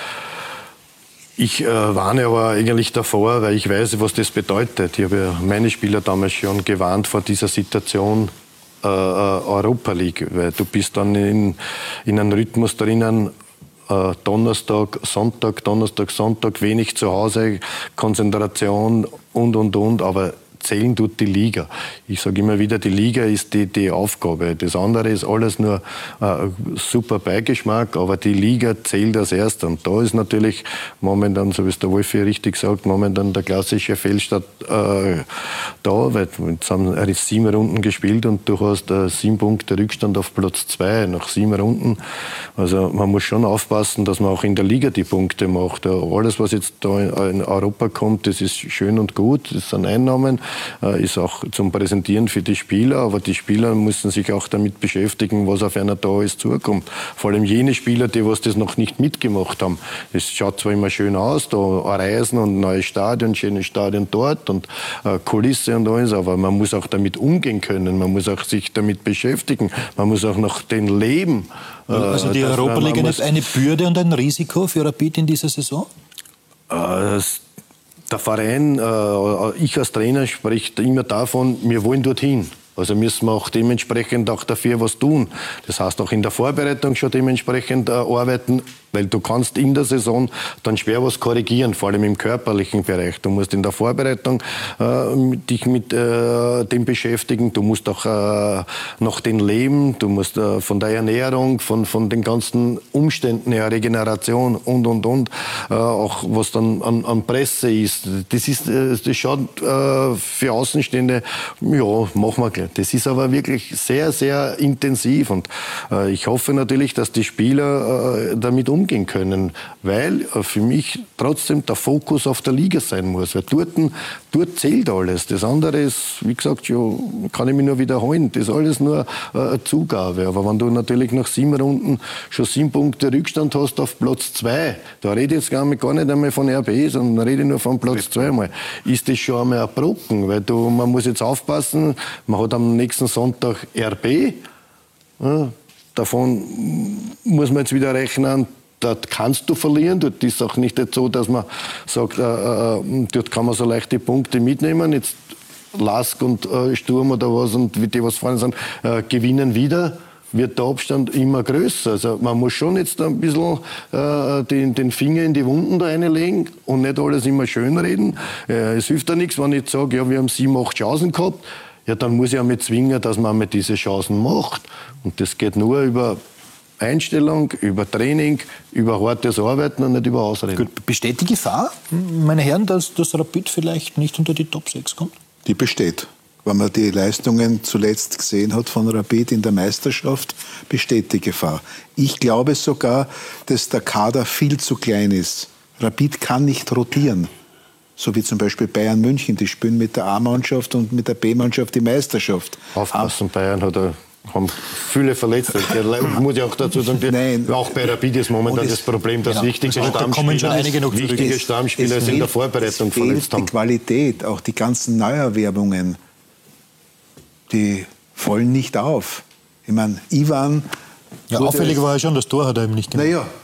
Speaker 2: Ich warne aber eigentlich davor, weil ich weiß, was das bedeutet. Ich habe ja meine Spieler damals schon gewarnt vor dieser Situation Europa League, weil du bist dann in einem Rhythmus drinnen, Donnerstag, Sonntag, wenig zu Hause, Konzentration und, aber zählen tut die Liga. Ich sage immer wieder, die Liga ist die Aufgabe. Das andere ist alles nur super Beigeschmack, aber die Liga zählt als Erster. Und da ist natürlich momentan, so wie es der Wolfi richtig sagt, momentan der klassische Fehlstart da, weil jetzt haben 7 Runden gespielt und du hast 7 Punkte Rückstand auf Platz 2 nach 7 Runden. Also man muss schon aufpassen, dass man auch in der Liga die Punkte macht. Alles, was jetzt da in Europa kommt, das ist schön und gut, das sind Einnahmen, ist auch zum Präsentieren für die Spieler, aber die Spieler müssen sich auch damit beschäftigen, was auf einer da ist, zukommt. Vor allem jene Spieler, die was das noch nicht mitgemacht haben. Es schaut zwar immer schön aus, da Reisen und neues Stadion, schönes Stadion dort und Kulisse und alles, aber man muss auch damit umgehen können, man muss auch sich damit beschäftigen, man muss auch noch den leben.
Speaker 1: Also die Europa League ist eine Bürde und ein Risiko für Rapid in dieser Saison?
Speaker 2: Der Verein, ich als Trainer, spricht immer davon, wir wollen dorthin. Also müssen wir auch dementsprechend auch dafür was tun. Das heißt auch in der Vorbereitung schon dementsprechend arbeiten weil du kannst in der Saison dann schwer was korrigieren, vor allem im körperlichen Bereich. Du musst in der Vorbereitung dich mit dem beschäftigen, du musst auch noch den Leben, du musst von der Ernährung, von den ganzen Umständen her, Regeneration und, auch was dann an Presse ist. Das schaut für Außenstehende, ja, machen wir gleich. Das ist aber wirklich sehr, sehr intensiv und ich hoffe natürlich, dass die Spieler damit umgehen können, weil für mich trotzdem der Fokus auf der Liga sein muss, weil dort zählt alles. Das andere ist, wie gesagt, schon, kann ich mich nur wiederholen, das ist alles nur eine Zugabe. Aber wenn du natürlich nach 7 Runden schon 7 Punkte Rückstand hast auf Platz 2, da rede ich jetzt gar nicht einmal von RB, sondern rede nur von Platz 2 mal, ist das schon einmal ein Brocken, weil man muss jetzt aufpassen, man hat am nächsten Sonntag RB, ja, davon muss man jetzt wieder rechnen, dort kannst du verlieren. Dort ist es auch nicht so, dass man sagt, dort kann man so leicht die Punkte mitnehmen. Jetzt Lask und Sturm oder was und die, was vorne sind, gewinnen wieder. Wird der Abstand immer größer. Also man muss schon jetzt ein bisschen den Finger in die Wunden da reinlegen und nicht alles immer schönreden. Es hilft ja nichts, wenn ich sage, ja, wir haben 7, 8 Chancen gehabt. Ja, dann muss ich auch mit zwingen, dass man mit diese Chancen macht. Und das geht nur über Einstellung, über Training, über hartes Arbeiten und nicht über Ausreden.
Speaker 1: Gut. Besteht die Gefahr, meine Herren, dass Rapid vielleicht nicht unter die Top 6 kommt?
Speaker 5: Die besteht. Wenn man die Leistungen zuletzt gesehen hat von Rapid in der Meisterschaft, besteht die Gefahr. Ich glaube sogar, dass der Kader viel zu klein ist. Rapid kann nicht rotieren. So wie zum Beispiel Bayern München, die spielen mit der A-Mannschaft und mit der B-Mannschaft die Meisterschaft.
Speaker 2: Aufpassen, Bayern haben viele Verletzte. Muss ich auch dazu sagen, auch bei Rapid ist momentan das Problem, dass wichtige Stammspieler in der Vorbereitung verletzt haben.
Speaker 5: Die Qualität, auch die ganzen Neuerwerbungen, die fallen nicht auf. Ich meine, Ivan...
Speaker 1: Ja, auffällig war ja schon, das Tor hat er eben nicht gemacht.
Speaker 5: Naja,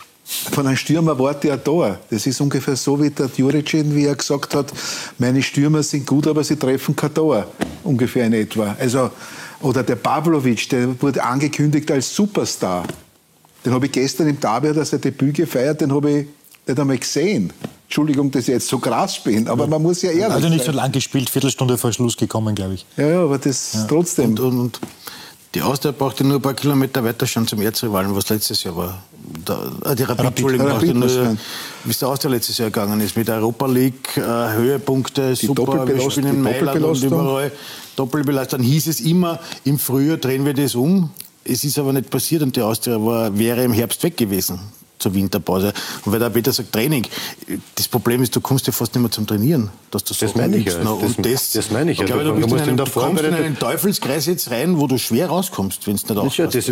Speaker 5: von einem Stürmer warte ein Tor. Das ist ungefähr so wie der Djuricin, wie er gesagt hat, meine Stürmer sind gut, aber sie treffen kein Tor. Ungefähr in etwa. Also, oder der Pavlovic, der wurde angekündigt als Superstar. Den habe ich gestern im Derby, hat er sein Debüt gefeiert, den habe ich nicht einmal gesehen. Entschuldigung, dass ich jetzt so krass bin, aber man muss ja ehrlich sein.
Speaker 1: Also nicht so lang gespielt, Viertelstunde vor Schluss gekommen, glaube ich.
Speaker 5: Ja, aber das trotzdem.
Speaker 4: Und die Austria brauchte nur ein paar Kilometer weiter schon zum Erzrivalen, was letztes Jahr war. Die Rapid, Entschuldigung, wie es der Austria letztes Jahr gegangen ist. Mit der Europa League, Höhepunkte, die super, wir spielen in Mailand und überall. Doppelbelastung. Dann hieß es immer, im Frühjahr drehen wir das um. Es ist aber nicht passiert und die Austria wäre im Herbst weg gewesen zur Winterpause. Und weil der Peter sagt, Training, das Problem ist, du kommst ja fast nicht mehr zum Trainieren. Dass du
Speaker 2: das meine ich ja.
Speaker 4: Das meine ich ja. Du kommst in einen Teufelskreis jetzt rein, wo du schwer rauskommst, wenn es nicht aufpasst.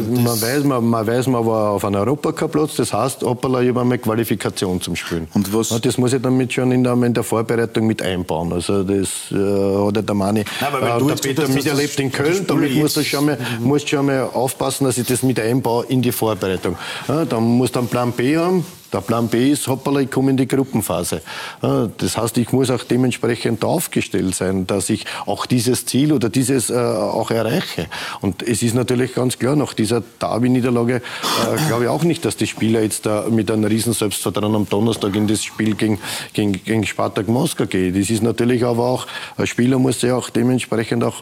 Speaker 2: Man weiß, man war auf einem Europacup-Platz, das heißt, hoppala, ich habe eine Qualifikation zum Spielen. Und was? Das muss ich damit schon in der Vorbereitung mit einbauen. Also das hat der Mani, der Peter miterlebt in Köln, damit musst du schon mal aufpassen, dass ich das mit einbaue in die Vorbereitung. Ja, dann musst du einen Plan B haben. Der Plan B ist, hoppala, ich komme in die Gruppenphase. Das heißt, ich muss auch dementsprechend aufgestellt sein, dass ich auch dieses Ziel oder dieses auch erreiche. Und es ist natürlich ganz klar, nach dieser Derby-Niederlage glaube ich auch nicht, dass die Spieler jetzt mit einem riesen Selbstvertrauen am Donnerstag in das Spiel gegen Spartak Moskau gehen. Das ist natürlich aber auch, ein Spieler muss sich auch dementsprechend auch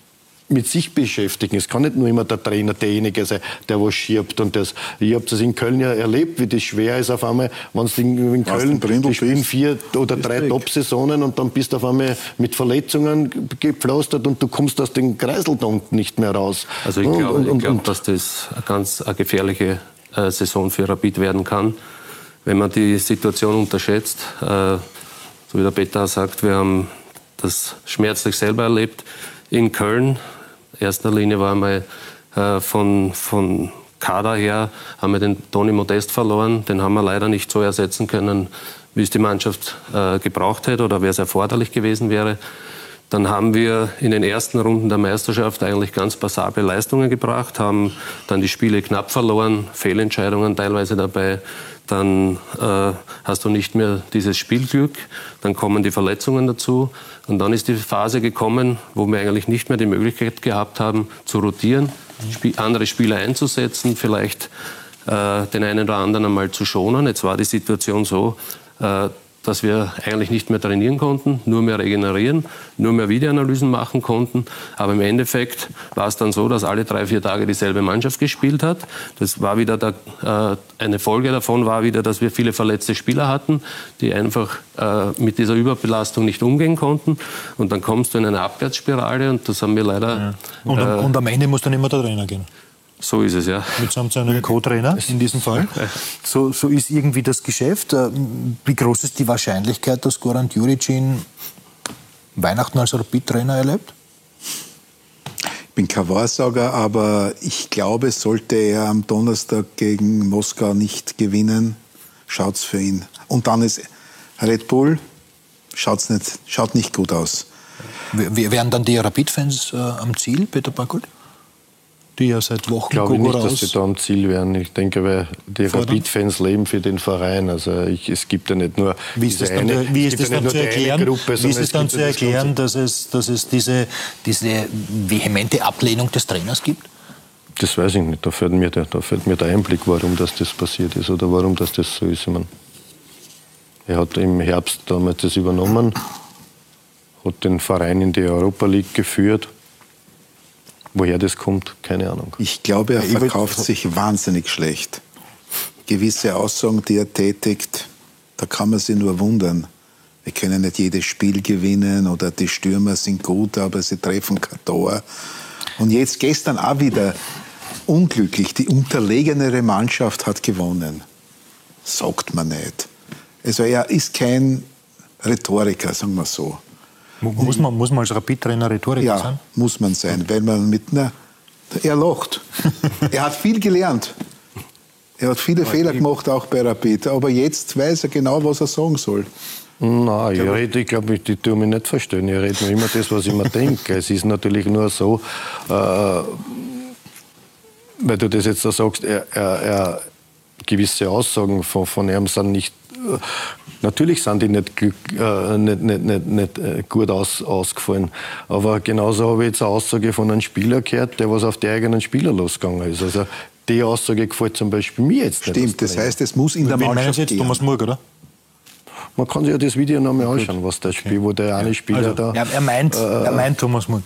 Speaker 2: mit sich beschäftigen. Es kann nicht nur immer der Trainer derjenige sein, der was schiebt. Und das, ich habe das in Köln ja erlebt, wie das schwer ist auf einmal, wenn es in Köln, die spielen 4 oder 3 Top-Saisonen und dann bist du auf einmal mit Verletzungen gepflastert und du kommst aus dem Kreisel da unten nicht mehr raus.
Speaker 3: Also ich glaube, dass das eine gefährliche Saison für Rapid werden kann, wenn man die Situation unterschätzt. So wie der Peter sagt, wir haben das schmerzlich selber erlebt in Köln. In erster Linie waren wir von Kader her, haben wir den Toni Modest verloren. Den haben wir leider nicht so ersetzen können, wie es die Mannschaft gebraucht hätte oder wie es erforderlich gewesen wäre. Dann haben wir in den ersten Runden der Meisterschaft eigentlich ganz passable Leistungen gebracht, haben dann die Spiele knapp verloren, Fehlentscheidungen teilweise dabei. Dann hast du nicht mehr dieses Spielglück, dann kommen die Verletzungen dazu. Und dann ist die Phase gekommen, wo wir eigentlich nicht mehr die Möglichkeit gehabt haben, zu rotieren, andere Spieler einzusetzen, vielleicht den einen oder anderen einmal zu schonen. Jetzt war die Situation so, dass wir eigentlich nicht mehr trainieren konnten, nur mehr regenerieren, nur mehr Videoanalysen machen konnten. Aber im Endeffekt war es dann so, dass alle 3-4 Tage dieselbe Mannschaft gespielt hat. Das war wieder eine Folge davon war wieder, dass wir viele verletzte Spieler hatten, die einfach mit dieser Überbelastung nicht umgehen konnten. Und dann kommst du in eine Abwärtsspirale und das haben wir leider...
Speaker 1: Ja. Und am Ende muss dann immer der Trainer gehen.
Speaker 3: So ist es, ja.
Speaker 1: Mitsamt seinem Co-Trainer in diesem Fall. So ist irgendwie das Geschäft. Wie groß ist die Wahrscheinlichkeit, dass Goran Djuricin Weihnachten als Rapid-Trainer erlebt?
Speaker 5: Ich bin kein Wahrsager, aber ich glaube, sollte er am Donnerstag gegen Moskau nicht gewinnen, schaut's für ihn. Und dann ist Red Bull, schaut nicht gut aus.
Speaker 1: Wären dann die Rapid-Fans am Ziel, Peter Backholt? Die ja seit Wochen...
Speaker 2: Ich glaube nicht, dass sie da am Ziel wären. Ich denke, weil die Rapid-Fans leben für den Verein. Also es gibt ja nicht nur
Speaker 1: Wie ist es dann zu erklären, dass es diese vehemente Ablehnung des Trainers gibt?
Speaker 2: Das weiß ich nicht. Da fällt mir der Einblick, warum das passiert ist oder warum das so ist. Ich meine, er hat im Herbst damals das übernommen, hat den Verein in die Europa League geführt. Woher das kommt, keine Ahnung.
Speaker 5: Ich glaube, er verkauft sich wahnsinnig schlecht. Gewisse Aussagen, die er tätigt, da kann man sich nur wundern. Wir können nicht jedes Spiel gewinnen oder die Stürmer sind gut, aber sie treffen kein Tor. Und jetzt gestern auch wieder unglücklich. Die unterlegenere Mannschaft hat gewonnen. Sagt man nicht. Also er ist kein Rhetoriker, sagen wir so.
Speaker 1: Muss man als Rapid-Trainer Rhetoriker sein?
Speaker 5: Ja, muss man sein, weil man er lacht. Er hat viel gelernt. Er hat viele Fehler gemacht, auch bei Rapid. Aber jetzt weiß er genau, was er sagen soll.
Speaker 2: Nein, ich glaube, die tue mich nicht verstehen. Ich rede nur immer das, was ich mir denke. Es ist natürlich nur so, weil du das jetzt da sagst, gewisse Aussagen von ihm sind nicht... Natürlich sind die nicht gut ausgefallen. Aber genauso habe ich jetzt eine Aussage von einem Spieler gehört, der was auf die eigenen Spieler losgegangen ist. Also die Aussage gefällt zum Beispiel mir jetzt nicht.
Speaker 5: Stimmt, das heißt, es muss in der Mannschaft
Speaker 1: jetzt gehen. Thomas Murg, oder?
Speaker 2: Man kann sich ja das Video noch mal anschauen, was das Spiel, wo der eine Spieler da...
Speaker 1: Ja, er meint Thomas Murg.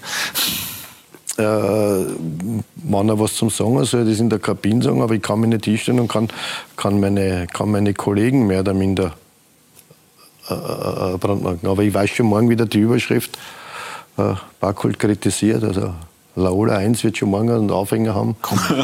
Speaker 2: Wenn er was zum Sagen soll, das in der Kabine sagen, aber ich kann mich nicht hinstellen und kann meine Kollegen mehr oder minder brandmarken. Aber ich weiß schon morgen wieder die Überschrift, Backholt kritisiert, also Laola 1 wird schon morgen einen Aufhänger haben.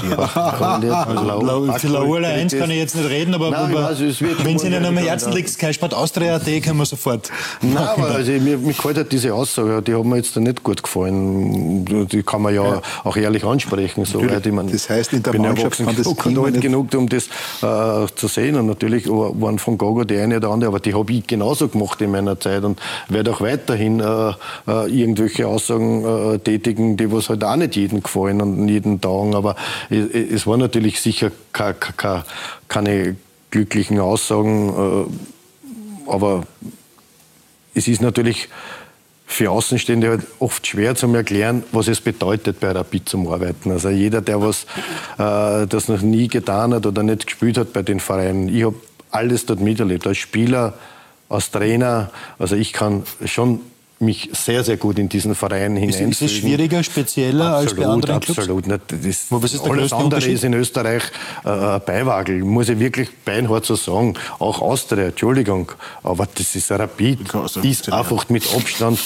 Speaker 1: Für Laola 1 kann ich jetzt nicht reden, aber wenn es Ihnen am Herzen liegt, Sky Sport Austria.at, können wir sofort.
Speaker 2: Nein, aber also, mir gefällt halt diese Aussage, die hat mir jetzt nicht gut gefallen. Die kann man ja auch ehrlich ansprechen. So, weil
Speaker 5: das heißt, in der Mannschaft kann das Team
Speaker 2: alt genug, um das zu sehen. Und natürlich waren von Gogo die eine oder andere, aber die habe ich genauso gemacht in meiner Zeit und werde auch weiterhin irgendwelche Aussagen tätigen, die was halt auch nicht jedem gefallen und jeden Tagen, aber es war natürlich sicher keine glücklichen Aussagen, aber es ist natürlich für Außenstehende halt oft schwer zu erklären, was es bedeutet, bei Rapid zum Arbeiten. Also jeder, der das noch nie getan hat oder nicht gespielt hat bei den Vereinen, ich habe alles dort miterlebt, als Spieler, als Trainer, also ich kann schon mich sehr, sehr gut in diesen Verein hineinfügen.
Speaker 1: Ist es schwieriger, spezieller als bei anderen Clubs?
Speaker 2: Absolut. Was ist der alles andere ist in Österreich Beiwagel, muss ich wirklich beinhart so sagen. Auch Austria, Entschuldigung, aber das ist Rapid, ist einfach mit Abstand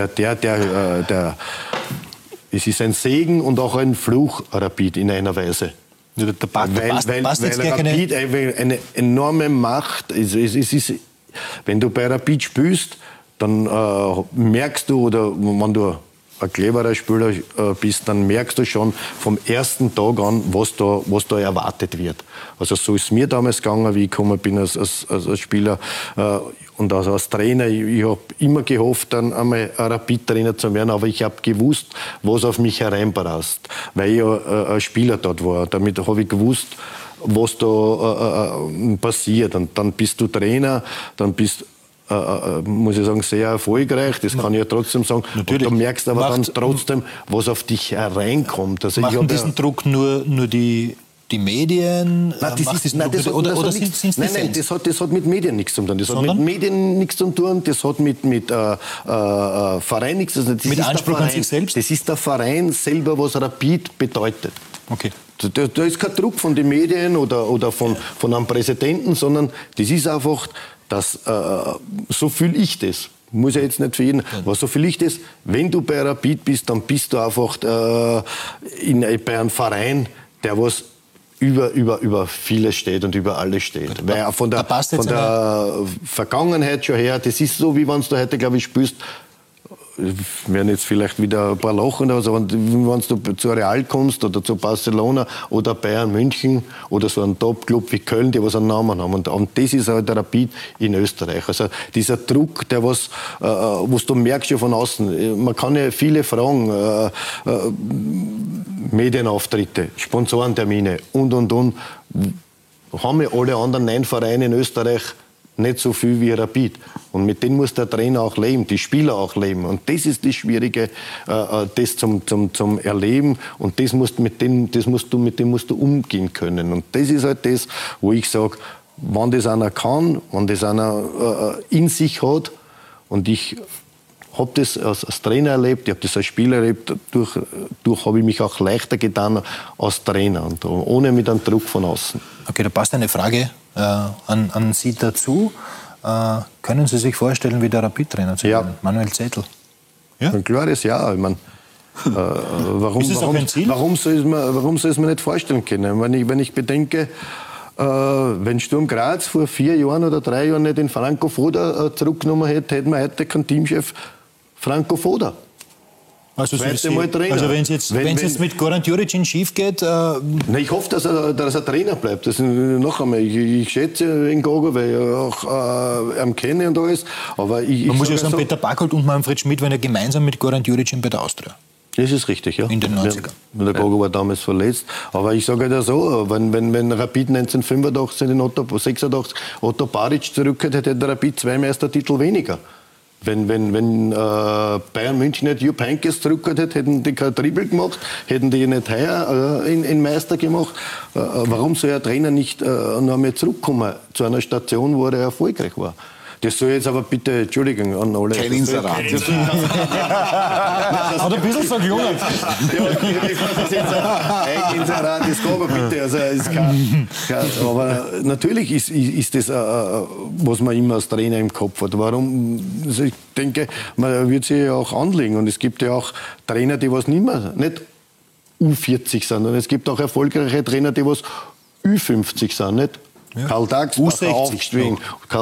Speaker 2: es ist ein Segen und auch ein Fluch, Rapid in einer Weise. Weil Rapid eine enorme Macht ist. Wenn du bei Rapid spielst, dann merkst du, oder wenn du ein cleverer Spieler bist, dann merkst du schon vom ersten Tag an, was da erwartet wird. Also so ist es mir damals gegangen, wie ich gekommen bin als Spieler und als Trainer. Ich habe immer gehofft, dann einmal ein Rapid-Trainer zu werden, aber ich habe gewusst, was auf mich hereinbraust, weil ich ja ein Spieler dort war. Damit habe ich gewusst, was da passiert. Und dann bist du Trainer, dann bist muss ich sagen, sehr erfolgreich. Das kann ich ja trotzdem sagen. Natürlich. Und du merkst aber dann trotzdem, was auf dich hereinkommt. Also
Speaker 1: machen diesen Druck nur die Die Medien?
Speaker 2: Nein, das hat mit Medien nichts zu tun. Das hat mit Medien nichts zu tun, das hat mit Verein nichts zu tun.
Speaker 1: Mit Anspruch an sich selbst?
Speaker 2: Das ist der Verein selber, was Rapid bedeutet.
Speaker 1: Okay.
Speaker 2: Da ist kein Druck von den Medien oder von einem Präsidenten, sondern das ist einfach, dass, so fühle ich das. Muss ja jetzt nicht für jeden, aber so fühle ich das, wenn du bei Rapid bist, dann bist du einfach bei einem Verein, der was über vieles steht und über alles steht. Weil von der Vergangenheit schon her, das ist so, wie wenn du heute, glaube ich, spielst, werden jetzt vielleicht wieder ein paar lachen, also wenn du zu Real kommst oder zu Barcelona oder Bayern München oder so ein Top-Club wie Köln, die was einen Namen haben. Und das ist halt der Rapid in Österreich. Also dieser Druck, der was du merkst ja von außen. Man kann ja viele fragen, Medienauftritte, Sponsorentermine und. Haben ja alle anderen 9 Vereine in Österreich nicht so viel wie Rapid. Und mit denen muss der Trainer auch leben, die Spieler auch leben. Und das ist das Schwierige, das zum Erleben. Und mit dem musst du umgehen können. Und das ist halt das, wo ich sage, wenn das einer kann, wenn das einer in sich hat, und ich habe das als Trainer erlebt, ich habe das als Spieler erlebt, durch habe ich mich auch leichter getan als Trainer, und ohne mit einem Druck von außen.
Speaker 1: Okay, da passt eine Frage an Sie dazu. Können Sie sich vorstellen, wieder Rapid-Trainer zu werden? Manuel Zettel.
Speaker 2: Ja? Ein klares Ja. Ich meine, warum soll ich es mir nicht vorstellen können? Wenn ich bedenke, wenn Sturm Graz vor 4 Jahren oder 3 Jahren nicht den Franco Foda zurückgenommen hätte, hätten wir heute keinen Teamchef Franco Foda.
Speaker 1: Also wenn es jetzt mit Goran Djuricin schief geht...
Speaker 2: Ich hoffe, dass er Trainer bleibt. Das noch einmal, ich schätze ihn Gogo, weil ich auch ihn kenne und alles. Aber
Speaker 1: man muss ja sagen, Peter Backholt und Manfred Schmidt waren ja gemeinsam mit Goran Djuricin bei der Austria.
Speaker 2: Das ist richtig, ja.
Speaker 1: In den 90ern.
Speaker 2: Ja, der Gogo war damals verletzt. Aber ich sage halt so, wenn Rapid 1985, 86 Otto Baric zurückkehrt, hätte der Rapid 2 Meistertitel weniger. Wenn Bayern München nicht Jupp Heynckes zurückgehört hätte, hätten die kein Dribbel gemacht, hätten die nicht heuer in Meister gemacht. Warum soll ein Trainer nicht noch einmal zurückkommen zu einer Station, wo er erfolgreich war? Das soll jetzt aber bitte, Entschuldigung an alle.
Speaker 5: Kein Inserat.
Speaker 1: Hat ein bisschen so gelungen.
Speaker 2: Ein Inserat, das kann aber bitte. Also, aber natürlich ist das, was man immer als Trainer im Kopf hat. Warum? Also ich denke, man wird sich ja auch anlegen. Und es gibt ja auch Trainer, die was nicht U40 sind. Und es gibt auch erfolgreiche Trainer, die was Ü50 sind. Nicht? Ja. Karl Dagsbach aufgestiegen.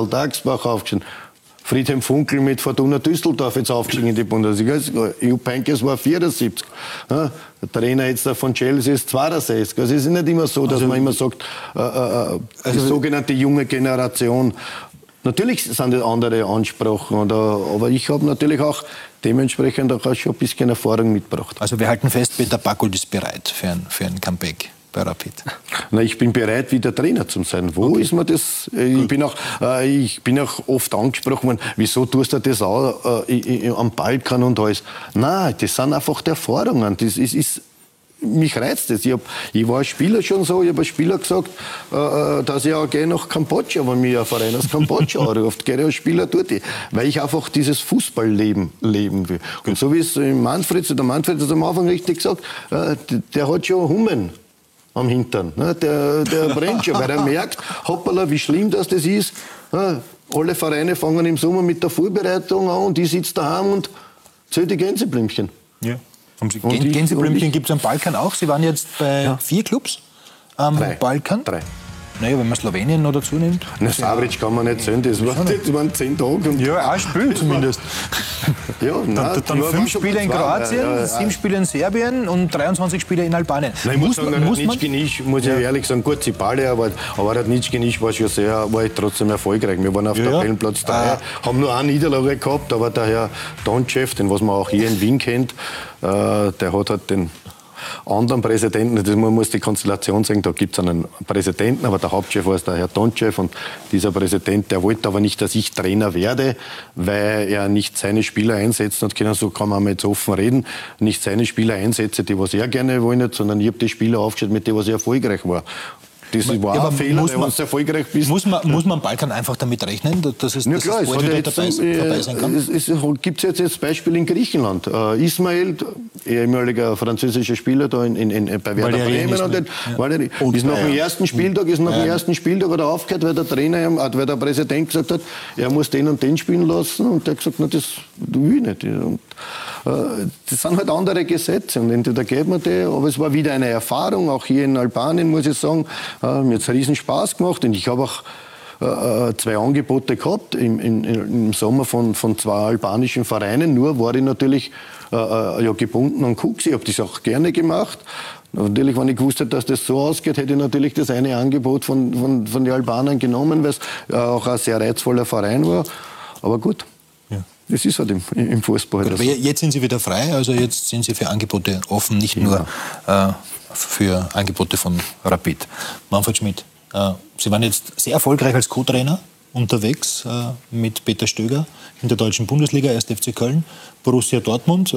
Speaker 2: Friedhelm Funkel mit Fortuna Düsseldorf jetzt aufgestiegen in die Bundesliga. Jupp Heynckes war 74. Ja, der Trainer jetzt von Chelsea ist 62. Also es ist nicht immer so, dass man immer sagt, die sogenannte junge Generation. Natürlich sind das andere Ansprachen, aber ich habe natürlich auch dementsprechend auch schon ein bisschen Erfahrung mitgebracht.
Speaker 1: Also wir halten fest, Peter Backholt ist bereit für ein Comeback bei Rapid.
Speaker 2: Na, ich bin bereit, wieder Trainer zu sein. Wo ist mir das? Ich bin auch oft angesprochen worden, wieso tust du das auch am Balkan und alles? Nein, das sind einfach die Erfahrungen. Das ist mich reizt das. Ich war als Spieler schon so, ich habe als Spieler gesagt, dass ich auch gerne nach Kambodscha, wenn mich ein Verein aus Kambodscha anruft, gehe ich als Spieler dort, weil ich einfach dieses Fußballleben leben will. Und so wie es der Manfred hat am Anfang richtig gesagt, der hat schon Hummen am Hintern. Der brennt schon, weil er merkt, hoppala, wie schlimm das ist. Alle Vereine fangen im Sommer mit der Vorbereitung an und ich sitze daheim und zähle die Gänseblümchen.
Speaker 1: Ja. Gänseblümchen gibt es am Balkan auch. Sie waren jetzt bei 4 Clubs am Balkan. 3. Naja, wenn man Slowenien noch dazu nimmt.
Speaker 2: Na, Savric kann man nicht sehen, das waren 10 Tage. Und
Speaker 1: ja, ein Spiel zumindest.
Speaker 2: Ja,
Speaker 1: dann 5 Spiele in Kroatien, 7 Spiele in Serbien und 23 Spiele in Albanien.
Speaker 2: Nein, muss ich ehrlich sagen, gut, Zipali, aber Radnitschki war schon war ich trotzdem erfolgreich. Wir waren auf Tabellenplatz 3, haben nur eine Niederlage gehabt, aber der Herr Donchev, den was man auch hier in Wien kennt, der hat halt den anderen Präsidenten, man muss die Konstellation sehen, da gibt es einen Präsidenten, aber der Hauptchef war der Herr Tontschew und dieser Präsident, der wollte aber nicht, dass ich Trainer werde, weil er nicht seine Spieler einsetzen hat können, so kann man jetzt offen reden, nicht seine Spieler einsetze, die was er gerne wollen, sondern ich habe die Spieler aufgestellt, mit denen was er erfolgreich war. Das war ein Fehler, wenn du erfolgreich bist.
Speaker 1: Muss man am Balkan einfach damit rechnen, dass es bald wieder vorbei sein kann?
Speaker 2: Es gibt jetzt das Beispiel in Griechenland. Ismail, ehemaliger französischer Spieler da bei Werder Bremen, ist nach dem ersten Spieltag hat er aufgehört, weil der Trainer, weil der Präsident gesagt hat, er muss den und den spielen lassen, und der hat gesagt, na, das will ich nicht. Und das sind halt andere Gesetze und entweder geht man die, aber es war wieder eine Erfahrung, auch hier in Albanien, muss ich sagen, mir hat es riesen Spaß gemacht, und ich habe auch 2 Angebote gehabt im Sommer von 2 albanischen Vereinen, nur war ich natürlich gebunden an Kuxi, ich habe das auch gerne gemacht. Natürlich, wenn ich gewusst hätte, dass das so ausgeht, hätte ich natürlich das eine Angebot von den Albanern genommen, weil es auch ein sehr reizvoller Verein war, aber gut. Das ist halt im Fußball.
Speaker 1: Gut, aber jetzt sind Sie wieder frei, also jetzt sind Sie für Angebote offen, nicht nur für Angebote von Rapid. Manfred Schmidt, Sie waren jetzt sehr erfolgreich als Co-Trainer unterwegs mit Peter Stöger in der deutschen Bundesliga, erst FC Köln, Borussia Dortmund.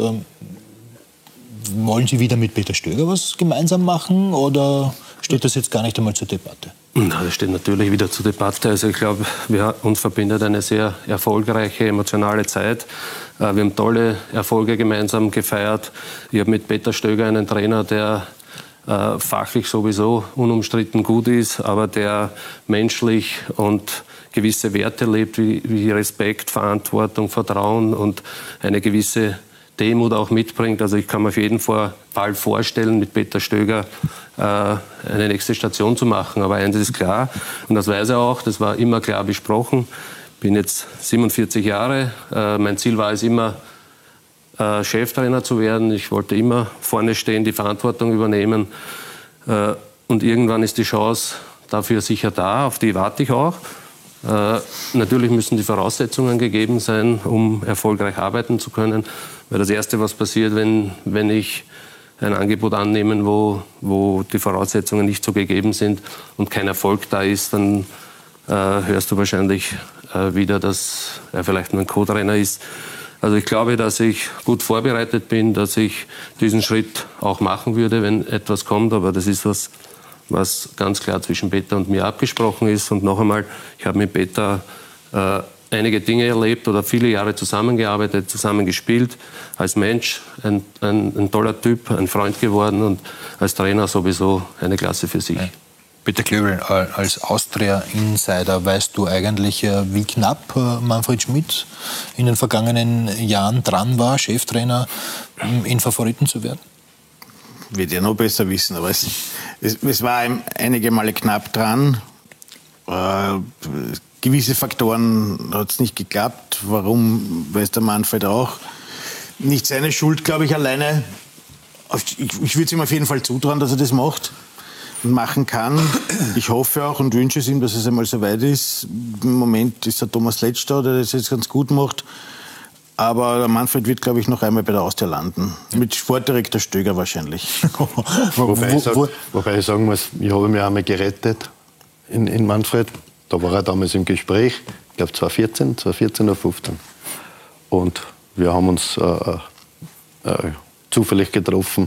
Speaker 1: Wollen Sie wieder mit Peter Stöger was gemeinsam machen, oder steht das jetzt gar nicht einmal zur Debatte?
Speaker 3: Na, das steht natürlich wieder zur Debatte. Also ich glaube, uns verbindet eine sehr erfolgreiche, emotionale Zeit. Wir haben tolle Erfolge gemeinsam gefeiert. Ich habe mit Peter Stöger einen Trainer, der fachlich sowieso unumstritten gut ist, aber der menschlich und gewisse Werte lebt, wie Respekt, Verantwortung, Vertrauen und eine gewisse Demut auch mitbringt. Also ich kann mir auf jeden Fall vorstellen, mit Peter Stöger eine nächste Station zu machen. Aber eines ist klar, und das weiß er auch, das war immer klar besprochen. Ich bin jetzt 47 Jahre. Mein Ziel war es immer, Cheftrainer zu werden. Ich wollte immer vorne stehen, die Verantwortung übernehmen. Und irgendwann ist die Chance dafür sicher da, auf die warte ich auch. Natürlich müssen die Voraussetzungen gegeben sein, um erfolgreich arbeiten zu können. Weil das Erste, was passiert, wenn ich ein Angebot annehme, wo die Voraussetzungen nicht so gegeben sind und kein Erfolg da ist, dann hörst du wahrscheinlich wieder, dass er vielleicht nur ein Co-Trainer ist. Also ich glaube, dass ich gut vorbereitet bin, dass ich diesen Schritt auch machen würde, wenn etwas kommt. Aber das ist was ganz klar zwischen Peter und mir abgesprochen ist. Und noch einmal, ich habe mit Peter einige Dinge erlebt oder viele Jahre zusammengearbeitet, zusammengespielt. Als Mensch ein toller Typ, ein Freund geworden, und als Trainer sowieso eine Klasse für sich.
Speaker 1: Peter Klöbel, als Austria-Insider, weißt du eigentlich, wie knapp Manfred Schmidt in den vergangenen Jahren dran war, Cheftrainer in Favoriten zu werden?
Speaker 4: Wird er noch besser wissen, aber es war einige Male knapp dran. Gewisse Faktoren hat es nicht geklappt. Warum, weiß der Manfred auch. Nicht seine Schuld, glaube ich, alleine. Ich würde es ihm auf jeden Fall zutrauen, dass er das macht und machen kann. Ich hoffe auch und wünsche es ihm, dass es einmal so weit ist. Im Moment ist der Thomas Letsch da, der das jetzt ganz gut macht. Aber der Manfred wird, glaube ich, noch einmal bei der Austria landen. Mit Sportdirektor Stöger wahrscheinlich.
Speaker 2: Wobei ich sagen muss, ich habe mich einmal gerettet in Manfred. Da war er damals im Gespräch, ich glaube 2014 oder 2015. Und wir haben uns zufällig getroffen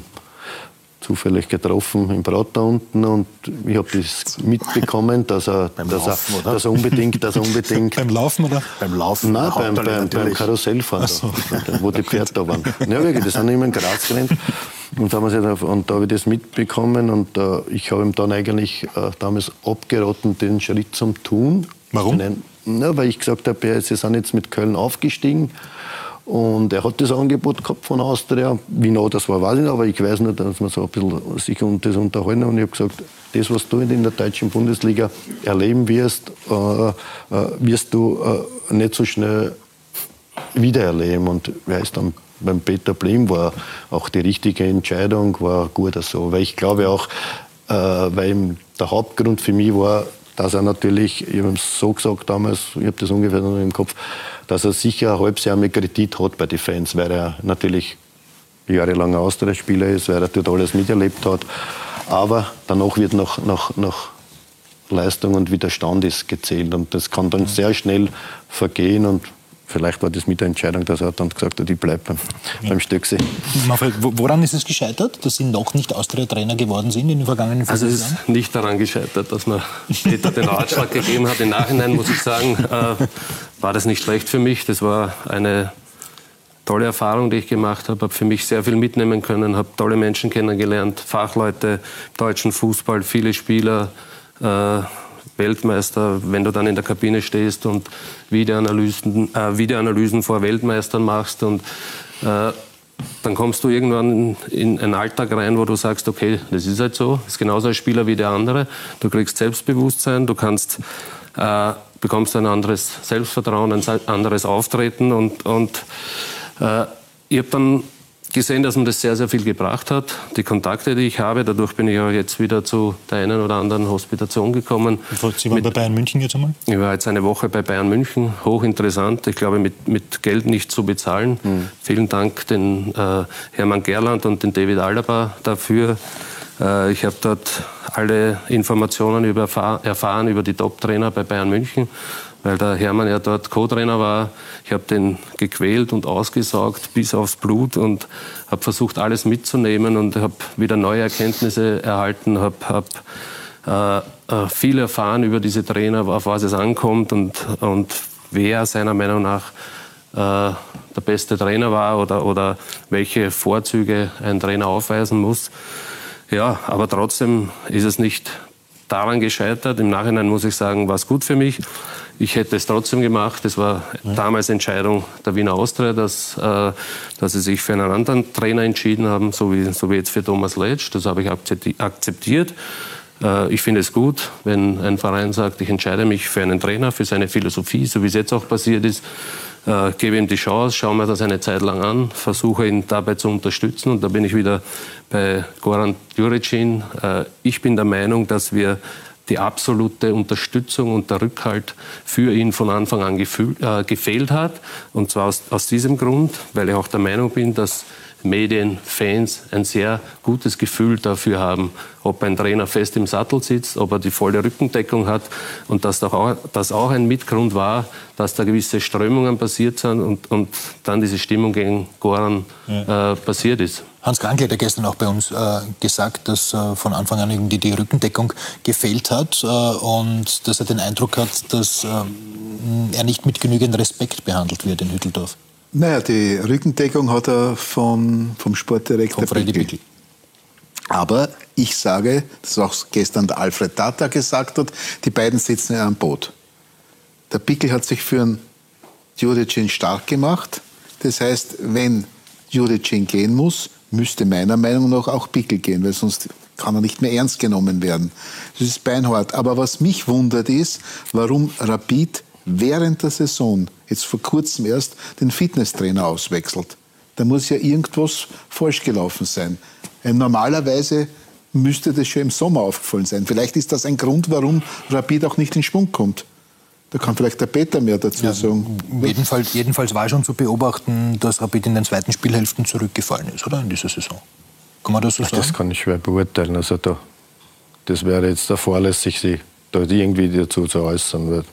Speaker 2: im Prater unten, und ich habe das mitbekommen, dass er unbedingt
Speaker 1: beim Laufen oder?
Speaker 2: Beim Laufen? Nein, beim Karussellfahren, so. Wo die Pferde da waren. Ja, wirklich, die sind immer in Graz gerannt. Und da habe ich das mitbekommen, und ich habe ihm dann eigentlich damals abgeraten, den Schritt zum Tun.
Speaker 1: Warum?
Speaker 2: Weil ich gesagt habe, sie sind jetzt mit Köln aufgestiegen. Und er hat das Angebot gehabt von Austria. Wie genau das war, weiß ich nicht, aber ich weiß nur, dass wir so ein bisschen sich um das unterhalten. Und ich habe gesagt, das, was du in der deutschen Bundesliga erleben wirst, wirst du nicht so schnell wiedererleben. Und wer ist dann beim Peter Blem, war auch die richtige Entscheidung, war gut so. Weil ich glaube auch, weil der Hauptgrund für mich war, dass er natürlich, ich habe es so gesagt damals, ich habe das ungefähr noch im Kopf, dass er sicher ein halbes Jahr mit Kredit hat bei den Fans, weil er natürlich jahrelanger Austria-Spieler ist, weil er dort alles miterlebt hat. Aber danach wird nach Leistung und Widerstand ist gezählt. Und das kann dann sehr schnell vergehen. Und vielleicht war das mit der Entscheidung, dass er dann gesagt hat, ich bleibe beim Stöckse.
Speaker 1: Manfred, woran ist es gescheitert, dass Sie noch nicht Austria-Trainer geworden sind in den vergangenen 5 Jahren?
Speaker 3: Also es ist nicht daran gescheitert, dass man Peter den Ratschlag gegeben hat. Im Nachhinein muss ich sagen, war das nicht schlecht für mich. Das war eine tolle Erfahrung, die ich gemacht habe. Habe für mich sehr viel mitnehmen können, habe tolle Menschen kennengelernt, Fachleute, deutschen Fußball, viele Spieler, Weltmeister. Wenn du dann in der Kabine stehst und Videoanalysen vor Weltmeistern machst und dann kommst du irgendwann in einen Alltag rein, wo du sagst, okay, das ist halt so, das ist genauso ein Spieler wie der andere. Du kriegst Selbstbewusstsein, du bekommst ein anderes Selbstvertrauen, ein anderes Auftreten und ich habe dann gesehen, dass mir das sehr, sehr viel gebracht hat. Die Kontakte, die ich habe, dadurch bin ich auch jetzt wieder zu der einen oder anderen Hospitation gekommen.
Speaker 1: Sie waren bei Bayern München jetzt einmal?
Speaker 3: Ich war jetzt eine Woche bei Bayern München, hochinteressant. Ich glaube, mit Geld nicht zu bezahlen. Vielen Dank den Hermann Gerland und den David Alaba dafür. Ich habe dort alle Informationen erfahren über die Top-Trainer bei Bayern München, weil der Hermann ja dort Co-Trainer war. Ich habe den gequält und ausgesaugt bis aufs Blut und habe versucht, alles mitzunehmen und habe wieder neue Erkenntnisse erhalten, habe viel erfahren über diese Trainer, auf was es ankommt und wer seiner Meinung nach der beste Trainer war oder welche Vorzüge ein Trainer aufweisen muss. Ja, aber trotzdem ist es nicht daran gescheitert. Im Nachhinein muss ich sagen, war es gut für mich. Ich hätte es trotzdem gemacht. Es war damals Entscheidung der Wiener Austria, dass sie sich für einen anderen Trainer entschieden haben, so wie jetzt für Thomas Letsch. Das habe ich akzeptiert. Ich finde es gut, wenn ein Verein sagt, ich entscheide mich für einen Trainer, für seine Philosophie, so wie es jetzt auch passiert ist. Gebe ihm die Chance, schaue mir das eine Zeit lang an, versuche ihn dabei zu unterstützen. Und da bin ich wieder bei Goran Djuricin. Ich bin der Meinung, dass wir die absolute Unterstützung und der Rückhalt für ihn von Anfang an gefehlt hat. Und zwar aus diesem Grund, weil ich auch der Meinung bin, dass Medien, Fans ein sehr gutes Gefühl dafür haben, ob ein Trainer fest im Sattel sitzt, ob er die volle Rückendeckung hat und dass das auch ein Mitgrund war, dass da gewisse Strömungen passiert sind und dann diese Stimmung gegen Goran passiert ist.
Speaker 1: Hans Krankl hat ja gestern auch bei uns gesagt, dass von Anfang an irgendwie die Rückendeckung gefehlt hat und dass er den Eindruck hat, dass er nicht mit genügend Respekt behandelt wird in Hütteldorf.
Speaker 5: Naja, die Rückendeckung hat er vom Sportdirektor Bickel. Aber ich sage, das auch gestern der Alfred Tata gesagt hat, die beiden sitzen ja am Boot. Der Bickel hat sich für einen Djuricin stark gemacht. Das heißt, wenn Djuricin gehen muss, müsste meiner Meinung nach auch Bickel gehen, weil sonst kann er nicht mehr ernst genommen werden. Das ist beinhart. Aber was mich wundert ist, warum Rapid während der Saison, jetzt vor kurzem erst, den Fitnesstrainer auswechselt. Da muss ja irgendwas falsch gelaufen sein. Normalerweise müsste das schon im Sommer aufgefallen sein. Vielleicht ist das ein Grund, warum Rapid auch nicht in Schwung kommt. Da kann vielleicht der Peter mehr dazu sagen.
Speaker 1: Jedenfalls war schon zu beobachten, dass Rapid in den zweiten Spielhälften zurückgefallen ist, oder? In dieser Saison. Kann man das so sagen?
Speaker 2: Das kann ich schwer beurteilen. Also das wäre jetzt fahrlässig, sich da irgendwie dazu zu äußern. Weil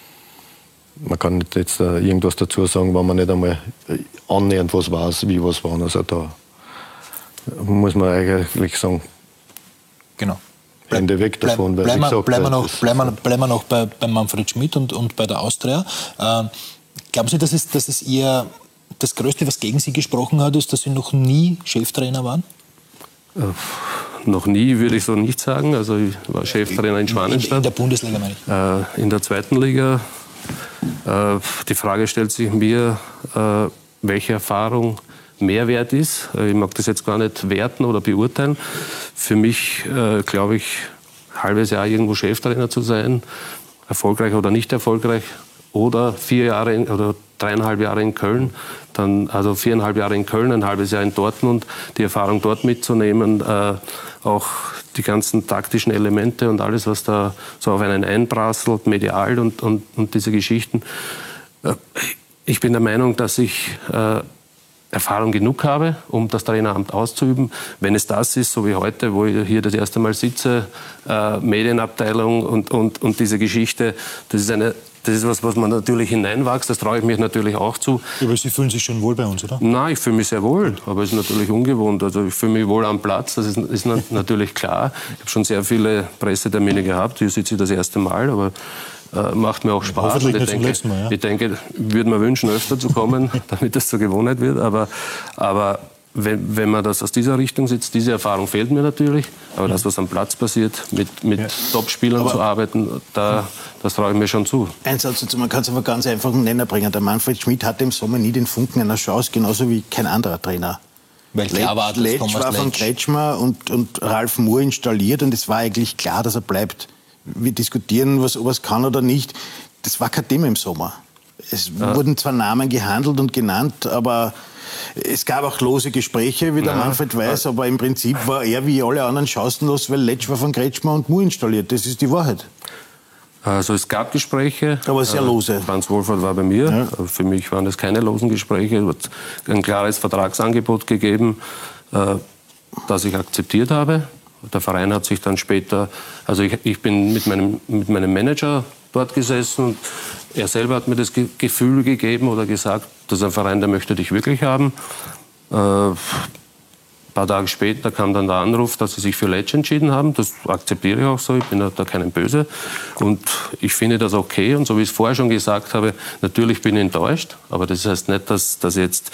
Speaker 2: man kann nicht jetzt irgendwas dazu sagen, wenn man nicht einmal annähernd was weiß, wie was war. Also da muss man eigentlich sagen,
Speaker 1: genau.
Speaker 2: Hände weg davon.
Speaker 1: Bleiben wir noch bei Manfred Schmidt und bei der Austria. Glauben Sie, dass es eher das Größte, was gegen Sie gesprochen hat, ist, dass Sie noch nie Cheftrainer waren?
Speaker 3: Noch nie, würde ich so nicht sagen. Also ich war Cheftrainer in Schwanenstadt.
Speaker 1: In der Bundesliga, meine ich.
Speaker 3: In der zweiten Liga. Die Frage stellt sich mir, welche Erfahrung mehr wert ist. Ich mag das jetzt gar nicht werten oder beurteilen. Für mich, glaube ich, ein halbes Jahr irgendwo Cheftrainer zu sein, erfolgreich oder nicht erfolgreich, oder 4 Jahre oder 3,5 Jahre in Köln, dann also 4,5 Jahre in Köln, ein halbes Jahr in Dortmund, die Erfahrung dort mitzunehmen, auch die ganzen taktischen Elemente und alles, was da so auf einen einprasselt, medial und diese Geschichten. Ich bin der Meinung, dass ich Erfahrung genug habe, um das Traineramt auszuüben. Wenn es das ist, so wie heute, wo ich hier das erste Mal sitze, Medienabteilung und diese Geschichte, das ist was man natürlich hineinwächst, das traue ich mich natürlich auch zu.
Speaker 1: Aber Sie fühlen sich schon wohl bei uns, oder?
Speaker 3: Nein, ich fühle mich sehr wohl, aber es ist natürlich ungewohnt. Also ich fühle mich wohl am Platz, das ist natürlich klar. Ich habe schon sehr viele Pressetermine gehabt, hier sitze ich das erste Mal, aber macht mir auch Spaß.
Speaker 1: Hoffentlich nicht zum letzten Mal, ja.
Speaker 3: Ich denke, würde mir wünschen, öfter zu kommen, damit das zur Gewohnheit wird. Aber wenn man das aus dieser Richtung sitzt, diese Erfahrung fehlt mir natürlich. Aber das, was am Platz passiert, mit Top-Spielern zu arbeiten, das traue ich mir schon zu.
Speaker 4: Ein Satz dazu, man kann es einfach ganz einfach einen Nenner bringen. Der Manfred Schmidt hatte im Sommer nie den Funken einer Chance, genauso wie kein anderer Trainer.
Speaker 1: Weil klar war,
Speaker 4: Letsch war von Kretschmer und Ralf Moore installiert und es war eigentlich klar, dass er bleibt. Wir diskutieren, ob er es kann oder nicht. Das war kein Thema im Sommer. Es wurden zwar Namen gehandelt und genannt, aber es gab auch lose Gespräche, wie der Manfred weiß, aber im Prinzip war er wie alle anderen chancenlos, weil Letsch war von Kretschmer und Moore installiert. Das ist die Wahrheit.
Speaker 3: Also es gab Gespräche.
Speaker 4: Aber sehr lose.
Speaker 3: Franz Wohlfahrt war bei mir. Ja. Für mich waren das keine losen Gespräche. Es hat ein klares Vertragsangebot gegeben, das ich akzeptiert habe. Der Verein hat sich dann später, also ich bin mit meinem Manager dort gesessen und er selber hat mir das Gefühl gegeben oder gesagt, dass ein Verein, der möchte dich wirklich haben. Ein paar Tage später kam dann der Anruf, dass sie sich für Letsch entschieden haben. Das akzeptiere ich auch so, ich bin da keinem böse. Und ich finde das okay. Und so wie ich es vorher schon gesagt habe, natürlich bin ich enttäuscht. Aber das heißt nicht, dass jetzt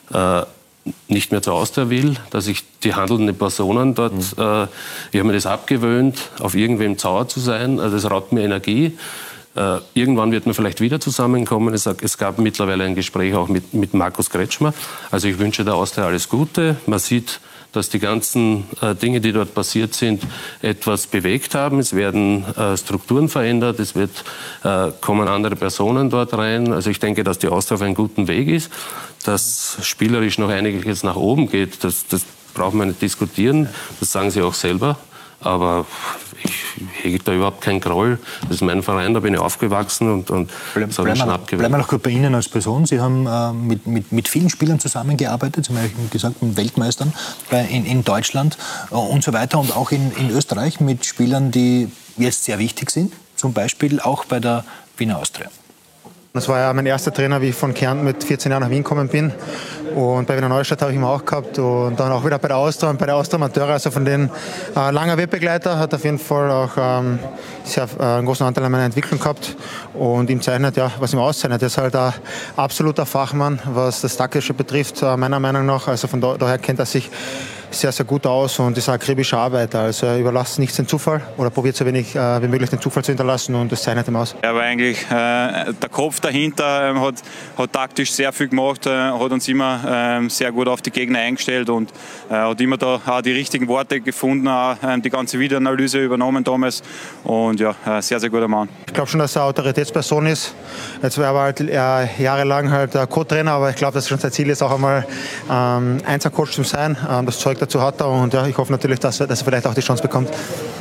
Speaker 3: nicht mehr zur Austria will, dass ich die handelnden Personen dort, ich habe mir das abgewöhnt, auf irgendwem sauer zu sein. Also das raubt mir Energie. Irgendwann wird man vielleicht wieder zusammenkommen. Es gab mittlerweile ein Gespräch auch mit Markus Kretschmer. Also ich wünsche der Austria alles Gute. Man sieht, dass die ganzen Dinge, die dort passiert sind, etwas bewegt haben. Es werden Strukturen verändert, kommen andere Personen dort rein. Also ich denke, dass die Austria auf einem guten Weg ist, dass spielerisch noch einiges nach oben geht. Das braucht man nicht diskutieren, das sagen sie auch selber. Aber ich hege da überhaupt keinen Groll. Das ist mein Verein, da bin ich aufgewachsen und das habe ich schon abgewählt.
Speaker 1: Bleiben wir noch kurz bei Ihnen als Person. Sie haben mit vielen Spielern zusammengearbeitet, Sie haben gesagt, mit Weltmeistern in Deutschland und so weiter. Und auch in Österreich mit Spielern, die jetzt sehr wichtig sind. Zum Beispiel auch bei der Wiener Austria.
Speaker 9: Das war ja mein erster Trainer, wie ich von Kärnten mit 14 Jahren nach Wien gekommen bin. Und bei Wiener Neustadt habe ich ihn auch gehabt. Und dann auch wieder bei der Austria und bei der Austria Amateure. Also von denen langer Wegbegleiter, hat auf jeden Fall auch einen großen Anteil an meiner Entwicklung gehabt. Und ihm zeichnet, ja, was ihm auszeichnet, er ist halt ein absoluter Fachmann, was das Taktische betrifft, meiner Meinung nach. Also von daher kennt er sich sehr, sehr gut aus und ist ein akribischer Arbeiter. Also er überlässt nichts dem Zufall oder probiert so wenig wie möglich den Zufall zu hinterlassen und das zeichnet ihm aus.
Speaker 15: Er war eigentlich der Kopf dahinter, hat taktisch sehr viel gemacht, hat uns immer sehr gut auf die Gegner eingestellt und hat immer da auch die richtigen Worte gefunden, auch die ganze Videoanalyse übernommen damals und ja, sehr, sehr guter Mann.
Speaker 9: Ich glaube schon, dass er eine Autoritätsperson ist. Jetzt war er halt jahrelang halt Co-Trainer, aber ich glaube, dass schon sein Ziel ist, auch einmal Einzelcoach zu sein. Das Zeug dazu hat er und ja, ich hoffe natürlich, dass er vielleicht auch die Chance bekommt.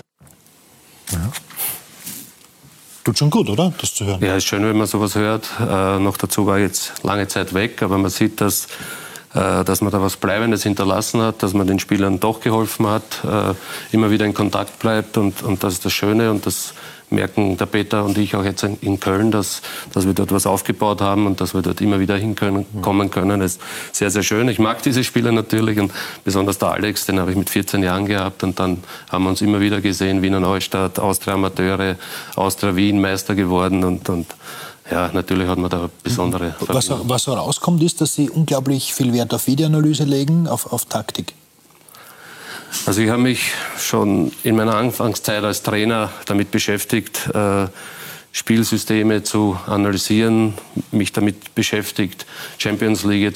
Speaker 1: Ja. Tut schon gut, oder? Das zu hören.
Speaker 3: Ja, ist schön, wenn man sowas hört. Noch dazu war jetzt lange Zeit weg, aber man sieht, dass man da was Bleibendes hinterlassen hat, dass man den Spielern doch geholfen hat, immer wieder in Kontakt bleibt und das ist das Schöne und das merken der Peter und ich auch jetzt in Köln, dass wir dort was aufgebaut haben und dass wir dort immer wieder hinkommen können. Das ist sehr, sehr schön. Ich mag diese Spieler natürlich und besonders der Alex, den habe ich mit 14 Jahren gehabt und dann haben wir uns immer wieder gesehen, Wiener Neustadt, Austria Amateure, Austria Wien Meister geworden und ja, natürlich hat man da besondere Verbindung.
Speaker 1: Was so rauskommt, ist, dass Sie unglaublich viel Wert auf Videoanalyse legen, auf Taktik.
Speaker 3: Also ich habe mich schon in meiner Anfangszeit als Trainer damit beschäftigt, Spielsysteme zu analysieren, mich damit beschäftigt, Champions League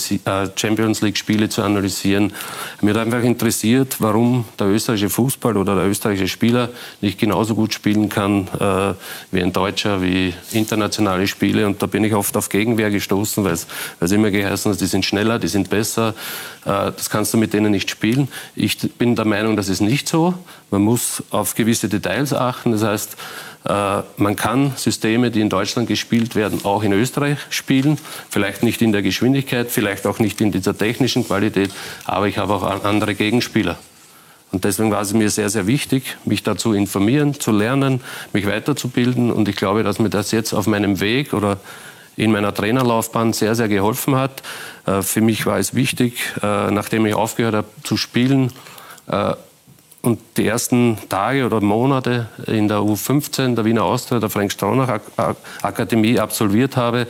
Speaker 3: Spiele zu analysieren. Mir hat einfach interessiert, warum der österreichische Fußball oder der österreichische Spieler nicht genauso gut spielen kann wie ein Deutscher, wie internationale Spiele. Und da bin ich oft auf Gegenwehr gestoßen, weil es immer geheißen hat, die sind schneller, die sind besser, das kannst du mit denen nicht spielen. Ich bin der Meinung, das ist nicht so. Man muss auf gewisse Details achten. Das heißt, Man kann Systeme, die in Deutschland gespielt werden, auch in Österreich spielen. Vielleicht nicht in der Geschwindigkeit, vielleicht auch nicht in dieser technischen Qualität, aber ich habe auch andere Gegenspieler. Und deswegen war es mir sehr, sehr wichtig, mich da zu informieren, zu lernen, mich weiterzubilden. Und ich glaube, dass mir das jetzt auf meinem Weg oder in meiner Trainerlaufbahn sehr, sehr geholfen hat. Für mich war es wichtig, nachdem ich aufgehört habe zu spielen, und die ersten Tage oder Monate in der U15 der Wiener Austria, der Frank-Stronach-Akademie absolviert habe,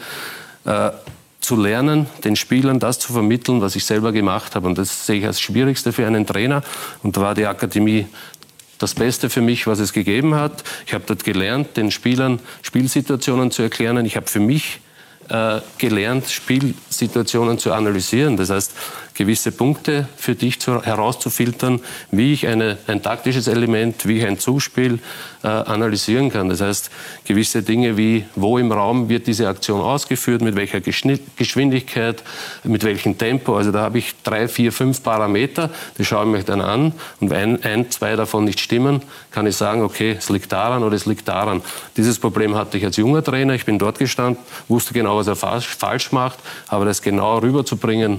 Speaker 3: zu lernen, den Spielern das zu vermitteln, was ich selber gemacht habe. Und das sehe ich als Schwierigste für einen Trainer. Und da war die Akademie das Beste für mich, was es gegeben hat. Ich habe dort gelernt, den Spielern Spielsituationen zu erklären. Ich habe für mich gelernt, Spielsituationen zu analysieren. Das heißt, gewisse Punkte für dich herauszufiltern, wie ich ein taktisches Element, wie ich ein Zuspiel analysieren kann. Das heißt, gewisse Dinge wie, wo im Raum wird diese Aktion ausgeführt, mit welcher Geschwindigkeit, mit welchem Tempo. Also da habe ich 3, 4, 5 Parameter, die schaue ich mir dann an. Und wenn 2 davon nicht stimmen, kann ich sagen, okay, es liegt daran oder es liegt daran. Dieses Problem hatte ich als junger Trainer. Ich bin dort gestanden, wusste genau, was er falsch macht, aber das genau rüberzubringen,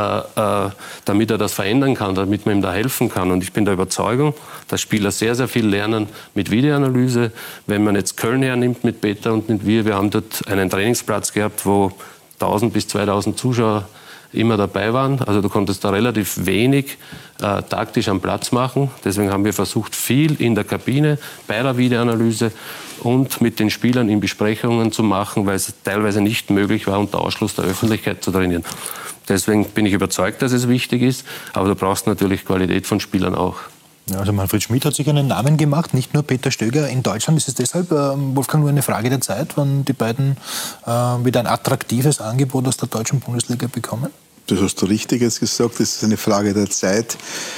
Speaker 3: damit er das verändern kann, damit man ihm da helfen kann. Und ich bin der Überzeugung, dass Spieler sehr, sehr viel lernen mit Videoanalyse. Wenn man jetzt Köln hernimmt mit Peter und mit wir haben dort einen Trainingsplatz gehabt, wo 1000 bis 2000 Zuschauer immer dabei waren. Also du konntest da relativ wenig taktisch am Platz machen. Deswegen haben wir versucht, viel in der Kabine bei der Videoanalyse und mit den Spielern in Besprechungen zu machen, weil es teilweise nicht möglich war, unter Ausschluss der Öffentlichkeit zu trainieren. Deswegen bin ich überzeugt, dass es wichtig ist, aber du brauchst natürlich Qualität von Spielern auch.
Speaker 1: Ja, also Manfred Schmidt hat sich einen Namen gemacht, nicht nur Peter Stöger in Deutschland. Ist es deshalb, Wolfgang, nur eine Frage der Zeit, wann die beiden wieder ein attraktives Angebot aus der deutschen Bundesliga bekommen?
Speaker 5: Das hast du richtig jetzt gesagt, das ist eine Frage der Zeit.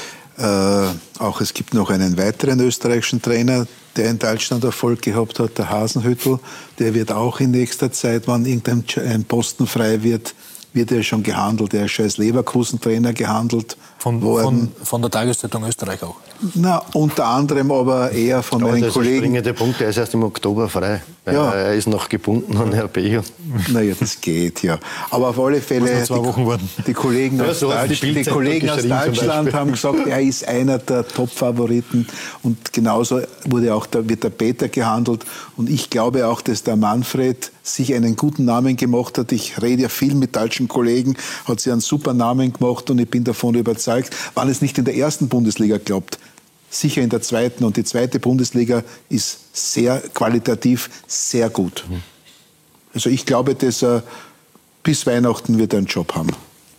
Speaker 5: Auch es gibt noch einen weiteren österreichischen Trainer, der in Deutschland Erfolg gehabt hat, der Hasenhüttl. Der wird auch in nächster Zeit, wann irgendein Posten frei wird er schon gehandelt. Er ist schon als Leverkusen-Trainer gehandelt worden.
Speaker 1: Von der Tageszeitung Österreich auch?
Speaker 5: Na, unter anderem aber eher von meinen Kollegen. Der springende
Speaker 2: Punkt, der ist erst im Oktober frei. Ja. Er ist noch gebunden an RB.
Speaker 5: Naja, das geht, ja. Aber auf alle Fälle, die Kollegen aus Deutschland haben gesagt, er ist einer der Top-Favoriten. Und genauso wird der Peter gehandelt. Und ich glaube auch, dass der Manfred sich einen guten Namen gemacht hat. Ich rede ja viel mit deutschen Kollegen, hat sich einen super Namen gemacht und ich bin davon überzeugt, wenn es nicht in der ersten Bundesliga klappt, sicher in der zweiten. Und die zweite Bundesliga ist sehr qualitativ sehr gut. Also ich glaube, dass er bis Weihnachten wird einen Job haben.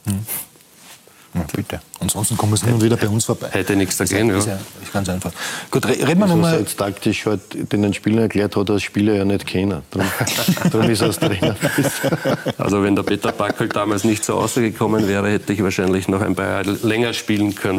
Speaker 1: Ja, bitte. Ansonsten kommen Sie nun wieder bei uns vorbei.
Speaker 3: Hätte nichts dagegen, ja.
Speaker 1: Ist ganz einfach. Gut, reden wir nochmal.
Speaker 2: Jetzt taktisch halt den Spielern erklärt hat, als Spieler ja nicht kennen. Darum ist er als Trainer.
Speaker 3: Also wenn der Peter Packel damals nicht so rausgekommen wäre, hätte ich wahrscheinlich noch ein paar Jahre länger spielen können.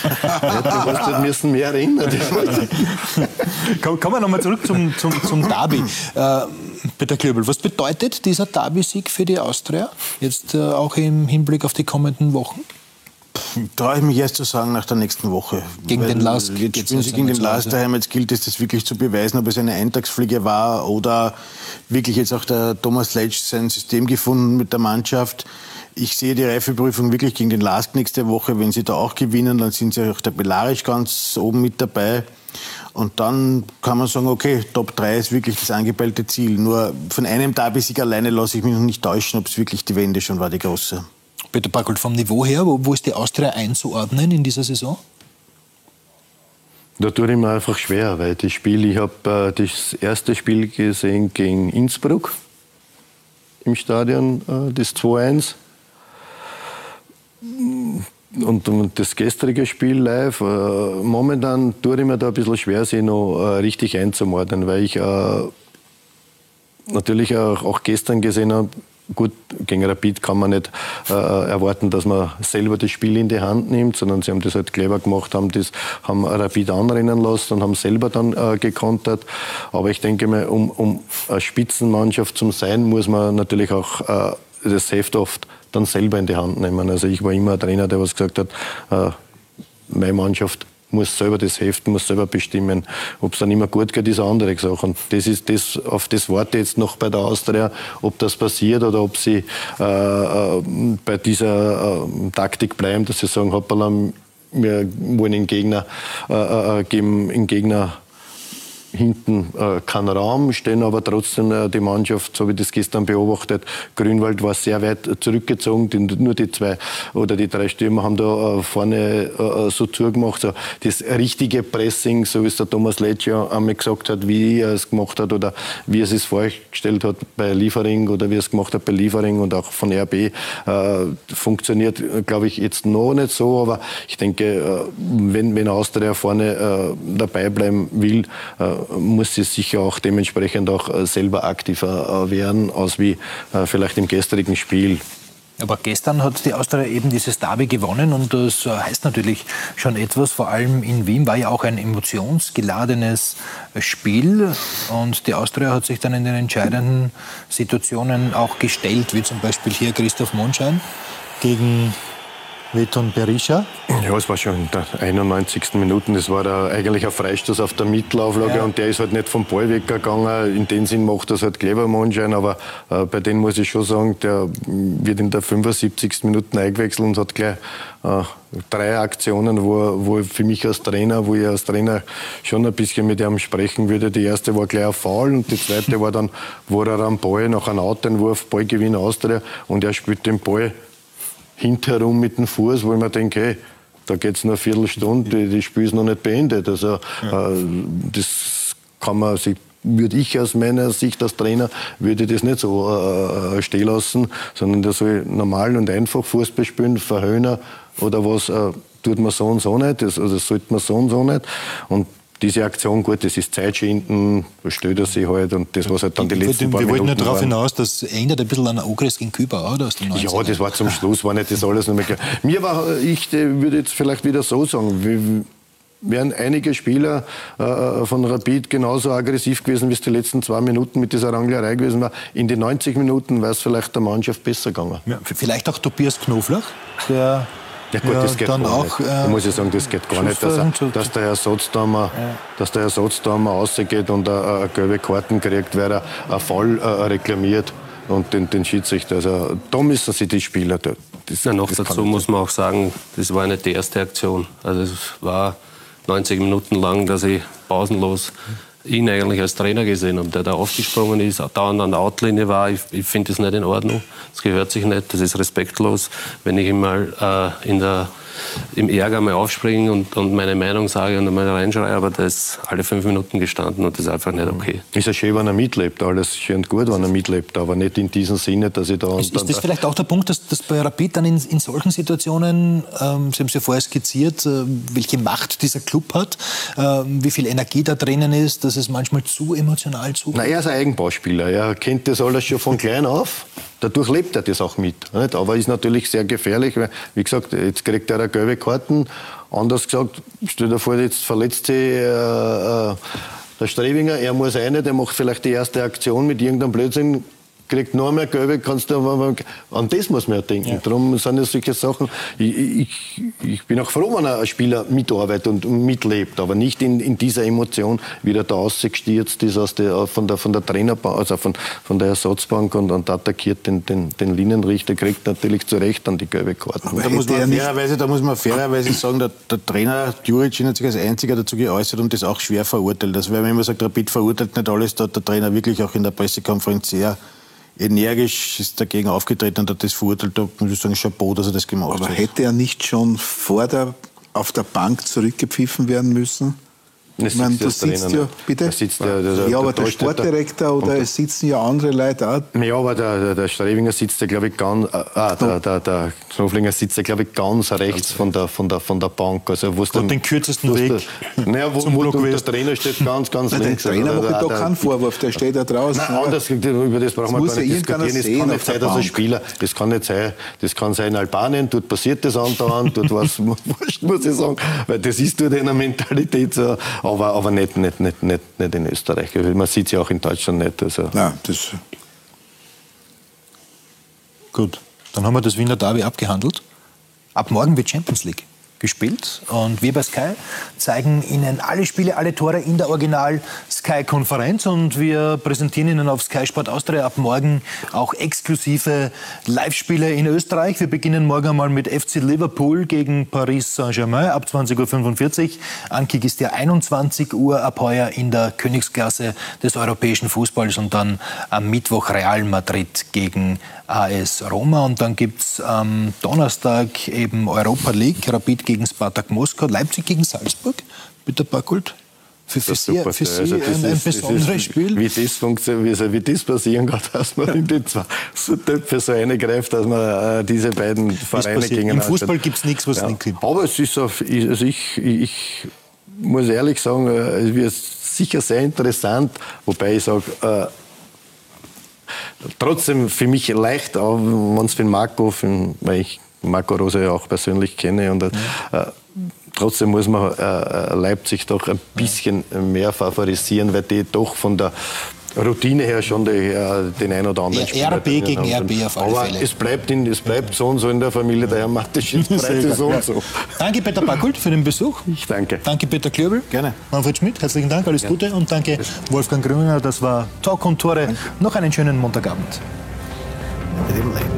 Speaker 2: Du müssen mehr erinnern.
Speaker 1: Kommen wir nochmal zurück zum Derby. Peter Klöbel, was bedeutet dieser Derby-Sieg für die Austria? Jetzt auch im Hinblick auf die kommenden Wochen?
Speaker 4: Traue ich mich erst zu sagen nach der nächsten Woche.
Speaker 1: Gegen den LASK?
Speaker 4: Jetzt spielen sie gegen den LASK daheim. Jetzt gilt es, das wirklich zu beweisen, ob es eine Eintagsfliege war oder wirklich jetzt auch der Thomas Letsch sein System gefunden mit der Mannschaft. Ich sehe die Reifeprüfung wirklich gegen den LASK nächste Woche. Wenn sie da auch gewinnen, dann sind sie auch tabellarisch ganz oben mit dabei. Und dann kann man sagen, okay, Top 3 ist wirklich das angepeilte Ziel. Nur von einem Derby-Sieg alleine lasse ich mich noch nicht täuschen, ob es wirklich die Wende schon war, die große.
Speaker 1: Peter Packel, vom Niveau her, wo ist die Austria einzuordnen in dieser Saison?
Speaker 2: Da tue ich mir einfach schwer, weil ich habe das erste Spiel gesehen gegen Innsbruck im Stadion, das 2-1. Und das gestrige Spiel live, momentan tue ich mir da ein bisschen schwer, sich noch richtig einzumordnen, weil ich natürlich auch gestern gesehen habe, gut, gegen Rapid kann man nicht erwarten, dass man selber das Spiel in die Hand nimmt, sondern sie haben das halt clever gemacht, haben Rapid anrennen lassen und haben selber dann gekontert. Aber ich denke mal, um eine Spitzenmannschaft zu sein, muss man natürlich auch das Heft oft dann selber in die Hand nehmen. Also ich war immer ein Trainer, der was gesagt hat, meine Mannschaft muss selber das heften, muss selber bestimmen. Ob es dann immer gut geht, ist eine andere Sache. Und auf das warte ich jetzt noch bei der Austria, ob das passiert oder ob sie bei dieser Taktik bleiben, dass sie sagen, hoppala, wir wollen den Gegner geben, den Gegner hinten keinen Raum, stehen aber trotzdem die Mannschaft, so wie das gestern beobachtet, Grünwald war sehr weit zurückgezogen, nur die 2 oder die 3 Stürmer haben da vorne so zugemacht, so das richtige Pressing, so wie es der Thomas Letsch ja einmal gesagt hat, wie er es gemacht hat oder wie er es sich vorgestellt hat bei Liefering oder wie er es gemacht hat bei Liefering und auch von RB, funktioniert, glaube ich, jetzt noch nicht so, aber ich denke, wenn Austria vorne dabei bleiben will, muss sie sicher auch dementsprechend auch selber aktiver werden, als wie vielleicht im gestrigen Spiel.
Speaker 1: Aber gestern hat die Austria eben dieses Derby gewonnen und das heißt natürlich schon etwas. Vor allem in Wien war ja auch ein emotionsgeladenes Spiel und die Austria hat sich dann in den entscheidenden Situationen auch gestellt, wie zum Beispiel hier Christoph Mondschein gegen Veton Berisha.
Speaker 2: Ja, es war schon in der 91. Minute. Das war eigentlich ein Freistoß auf der Mittelauflage und der ist halt nicht vom Ball weggegangen. In dem Sinn macht das halt clever Mondschein, aber bei denen muss ich schon sagen, der wird in der 75. Minute eingewechselt und hat gleich 3 Aktionen, wo für mich als Trainer, wo ich als Trainer schon ein bisschen mit ihm sprechen würde. Die erste war gleich ein Foul und die zweite war dann, wo er am Ball nach einem Outentwurf, Ballgewinn Austria und er spielt den Ball hinterherum mit dem Fuß, wo ich mir denke, hey, da geht es nur eine Viertelstunde, das Spiel ist noch nicht beendet. Also das kann man sich, würde ich aus meiner Sicht als Trainer, würde das nicht so stehen lassen, sondern der soll normal und einfach Fußball spielen, Verhöhner oder was tut man so und so nicht, das sollte man so und so nicht. Und diese Aktion, gut, das ist Zeitschinden, da stellt er sich halt und das, was halt dann die letzten paar Minuten
Speaker 1: Wir wollten ja darauf hinaus, das erinnert ein bisschen an Ogres gegen Kübauer, oder? Aus den 90ern.
Speaker 2: Ja, das war zum Schluss, war nicht das alles noch mehr klar. Ich würde jetzt vielleicht wieder so sagen, wären einige Spieler von Rapid genauso aggressiv gewesen, wie es die letzten 2 Minuten mit dieser Ranglerei gewesen war. In den 90 Minuten wäre es vielleicht der Mannschaft besser gegangen.
Speaker 1: Ja, vielleicht auch Tobias Knoflach, der
Speaker 2: ja gut, das geht dann gar nicht. Da muss ich sagen, das geht gar nicht, dass der Ersatzdammer rausgeht und eine gelbe Karten kriegt, weil er einen Fall reklamiert und den Schiedsrichter. Also da müssen sich die Spieler...
Speaker 3: Noch dazu muss man auch sagen, das war nicht die erste Aktion. Also es war 90 Minuten lang, dass ich pausenlos ihn eigentlich als Trainer gesehen habe, der da aufgesprungen ist, dauernd an der Outlinie war. Ich finde das nicht in Ordnung. Das gehört sich nicht, das ist respektlos. Wenn ich mal im Ärger mal aufspringe und meine Meinung sage und mal reinschreie, aber der ist alle 5 Minuten gestanden und das ist einfach nicht okay.
Speaker 2: Ist ja schön, wenn er mitlebt, alles schön und gut, wenn er mitlebt, aber nicht in diesem Sinne, dass ich da...
Speaker 1: Ist das vielleicht auch der Punkt, dass bei Rapid dann in solchen Situationen, Sie haben es ja vorher skizziert, welche Macht dieser Club hat, wie viel Energie da drinnen ist, dass es manchmal zu emotional zugeht?
Speaker 2: Na, er ist ein Eigenbauspieler, er kennt das alles schon von klein auf. Dadurch lebt er das auch mit. Nicht? Aber ist natürlich sehr gefährlich, weil, wie gesagt, jetzt kriegt er eine gelbe Karten. Anders gesagt, stell dir vor, jetzt verletzt sich der Strebinger, er muss rein, der macht vielleicht die erste Aktion mit irgendeinem Blödsinn, kriegt noch mehr Gelbe, an das muss man ja denken. Ja. Darum sind ja solche Sachen. Ich bin auch froh, wenn ein Spieler mitarbeitet und mitlebt, aber nicht in dieser Emotion, wie er da rausgestürzt ist von der Trainerbank, also von der Ersatzbank und attackiert den Linienrichter, kriegt natürlich zu Recht dann die gelbe Karte.
Speaker 4: Da muss man fairerweise sagen, der Trainer Djuricin hat sich als einziger dazu geäußert und das auch schwer verurteilt. Also wenn man immer sagt, Rapid verurteilt nicht alles, da hat der Trainer wirklich auch in der Pressekonferenz sehr energisch ist dagegen aufgetreten und hat das verurteilt. Da muss ich sagen, Chapeau, dass er das gemacht hat.
Speaker 5: Aber hätte er nicht schon auf der Bank zurückgepfiffen werden müssen? Ich meine, du sitzt ja, bitte? Ja, aber der Sportdirektor oder es sitzen ja andere Leute auch.
Speaker 2: Ja, aber der Strebinger sitzt ja, glaube ich, der Knoflinger sitzt ja, glaube ich, ganz rechts von der Bank. Also, wo
Speaker 1: den kürzesten Weg
Speaker 2: wo der Trainer steht ganz links.
Speaker 5: Der Trainer macht doch keinen Vorwurf, der steht da draußen.
Speaker 2: Nein, anders, über das brauchen wir gar nicht diskutieren. Es kann nicht sein, dass ein Spieler, das kann nicht sein, das kann sein in Albanien, dort passiert das andauernd, dort was, muss ich sagen, weil das ist dort eine Mentalität so. Aber nicht in Österreich. Man sieht es ja auch in Deutschland nicht. Also.
Speaker 5: Nein, das
Speaker 1: gut, dann haben wir das Wiener Derby abgehandelt. Ab morgen wird Champions League. gespielt. Und wir bei Sky zeigen Ihnen alle Spiele, alle Tore in der Original-Sky-Konferenz. Und wir präsentieren Ihnen auf Sky Sport Austria ab morgen auch exklusive Live-Spiele in Österreich. Wir beginnen morgen einmal mit FC Liverpool gegen Paris Saint-Germain ab 20:45 Uhr. Ankick ist ja 21 Uhr ab heuer in der Königsklasse des europäischen Fußballs. Und dann am Mittwoch Real Madrid gegen AS Roma. Und dann gibt es am Donnerstag eben Europa League, Rapid gegen Spartak Moskau, Leipzig gegen Salzburg. Bitte Barkult. Für Sie ein besonderes Spiel.
Speaker 2: Wie das passieren kann, dass man in die zwei Töpfe so reingreift, dass man diese beiden Vereine gegeneinander...
Speaker 1: Im Fußball gibt es nichts, was es nicht gibt.
Speaker 2: Aber es ist ich muss ehrlich sagen, es wird sicher sehr interessant, wobei ich sage, trotzdem für mich leicht, wenn es für Marco, weil ich Marco Rose ja auch persönlich kenne, und trotzdem muss man Leipzig doch ein bisschen mehr favorisieren, weil die doch von der Routine her schon den ein oder anderen Spieler
Speaker 1: RB gegen RB auf alle Fälle.
Speaker 2: Es bleibt so und so in der Familie, der Herr Mateschitz bleibt so und so.
Speaker 1: Danke Peter Barkult für den Besuch.
Speaker 2: Ich danke.
Speaker 1: Danke Peter Klöbel.
Speaker 4: Gerne.
Speaker 1: Manfred Schmidt, herzlichen Dank, alles Gute. Und danke Wolfgang Grüner, das war Talk und Tore. Noch einen schönen Montagabend.
Speaker 4: Mit dem Leid.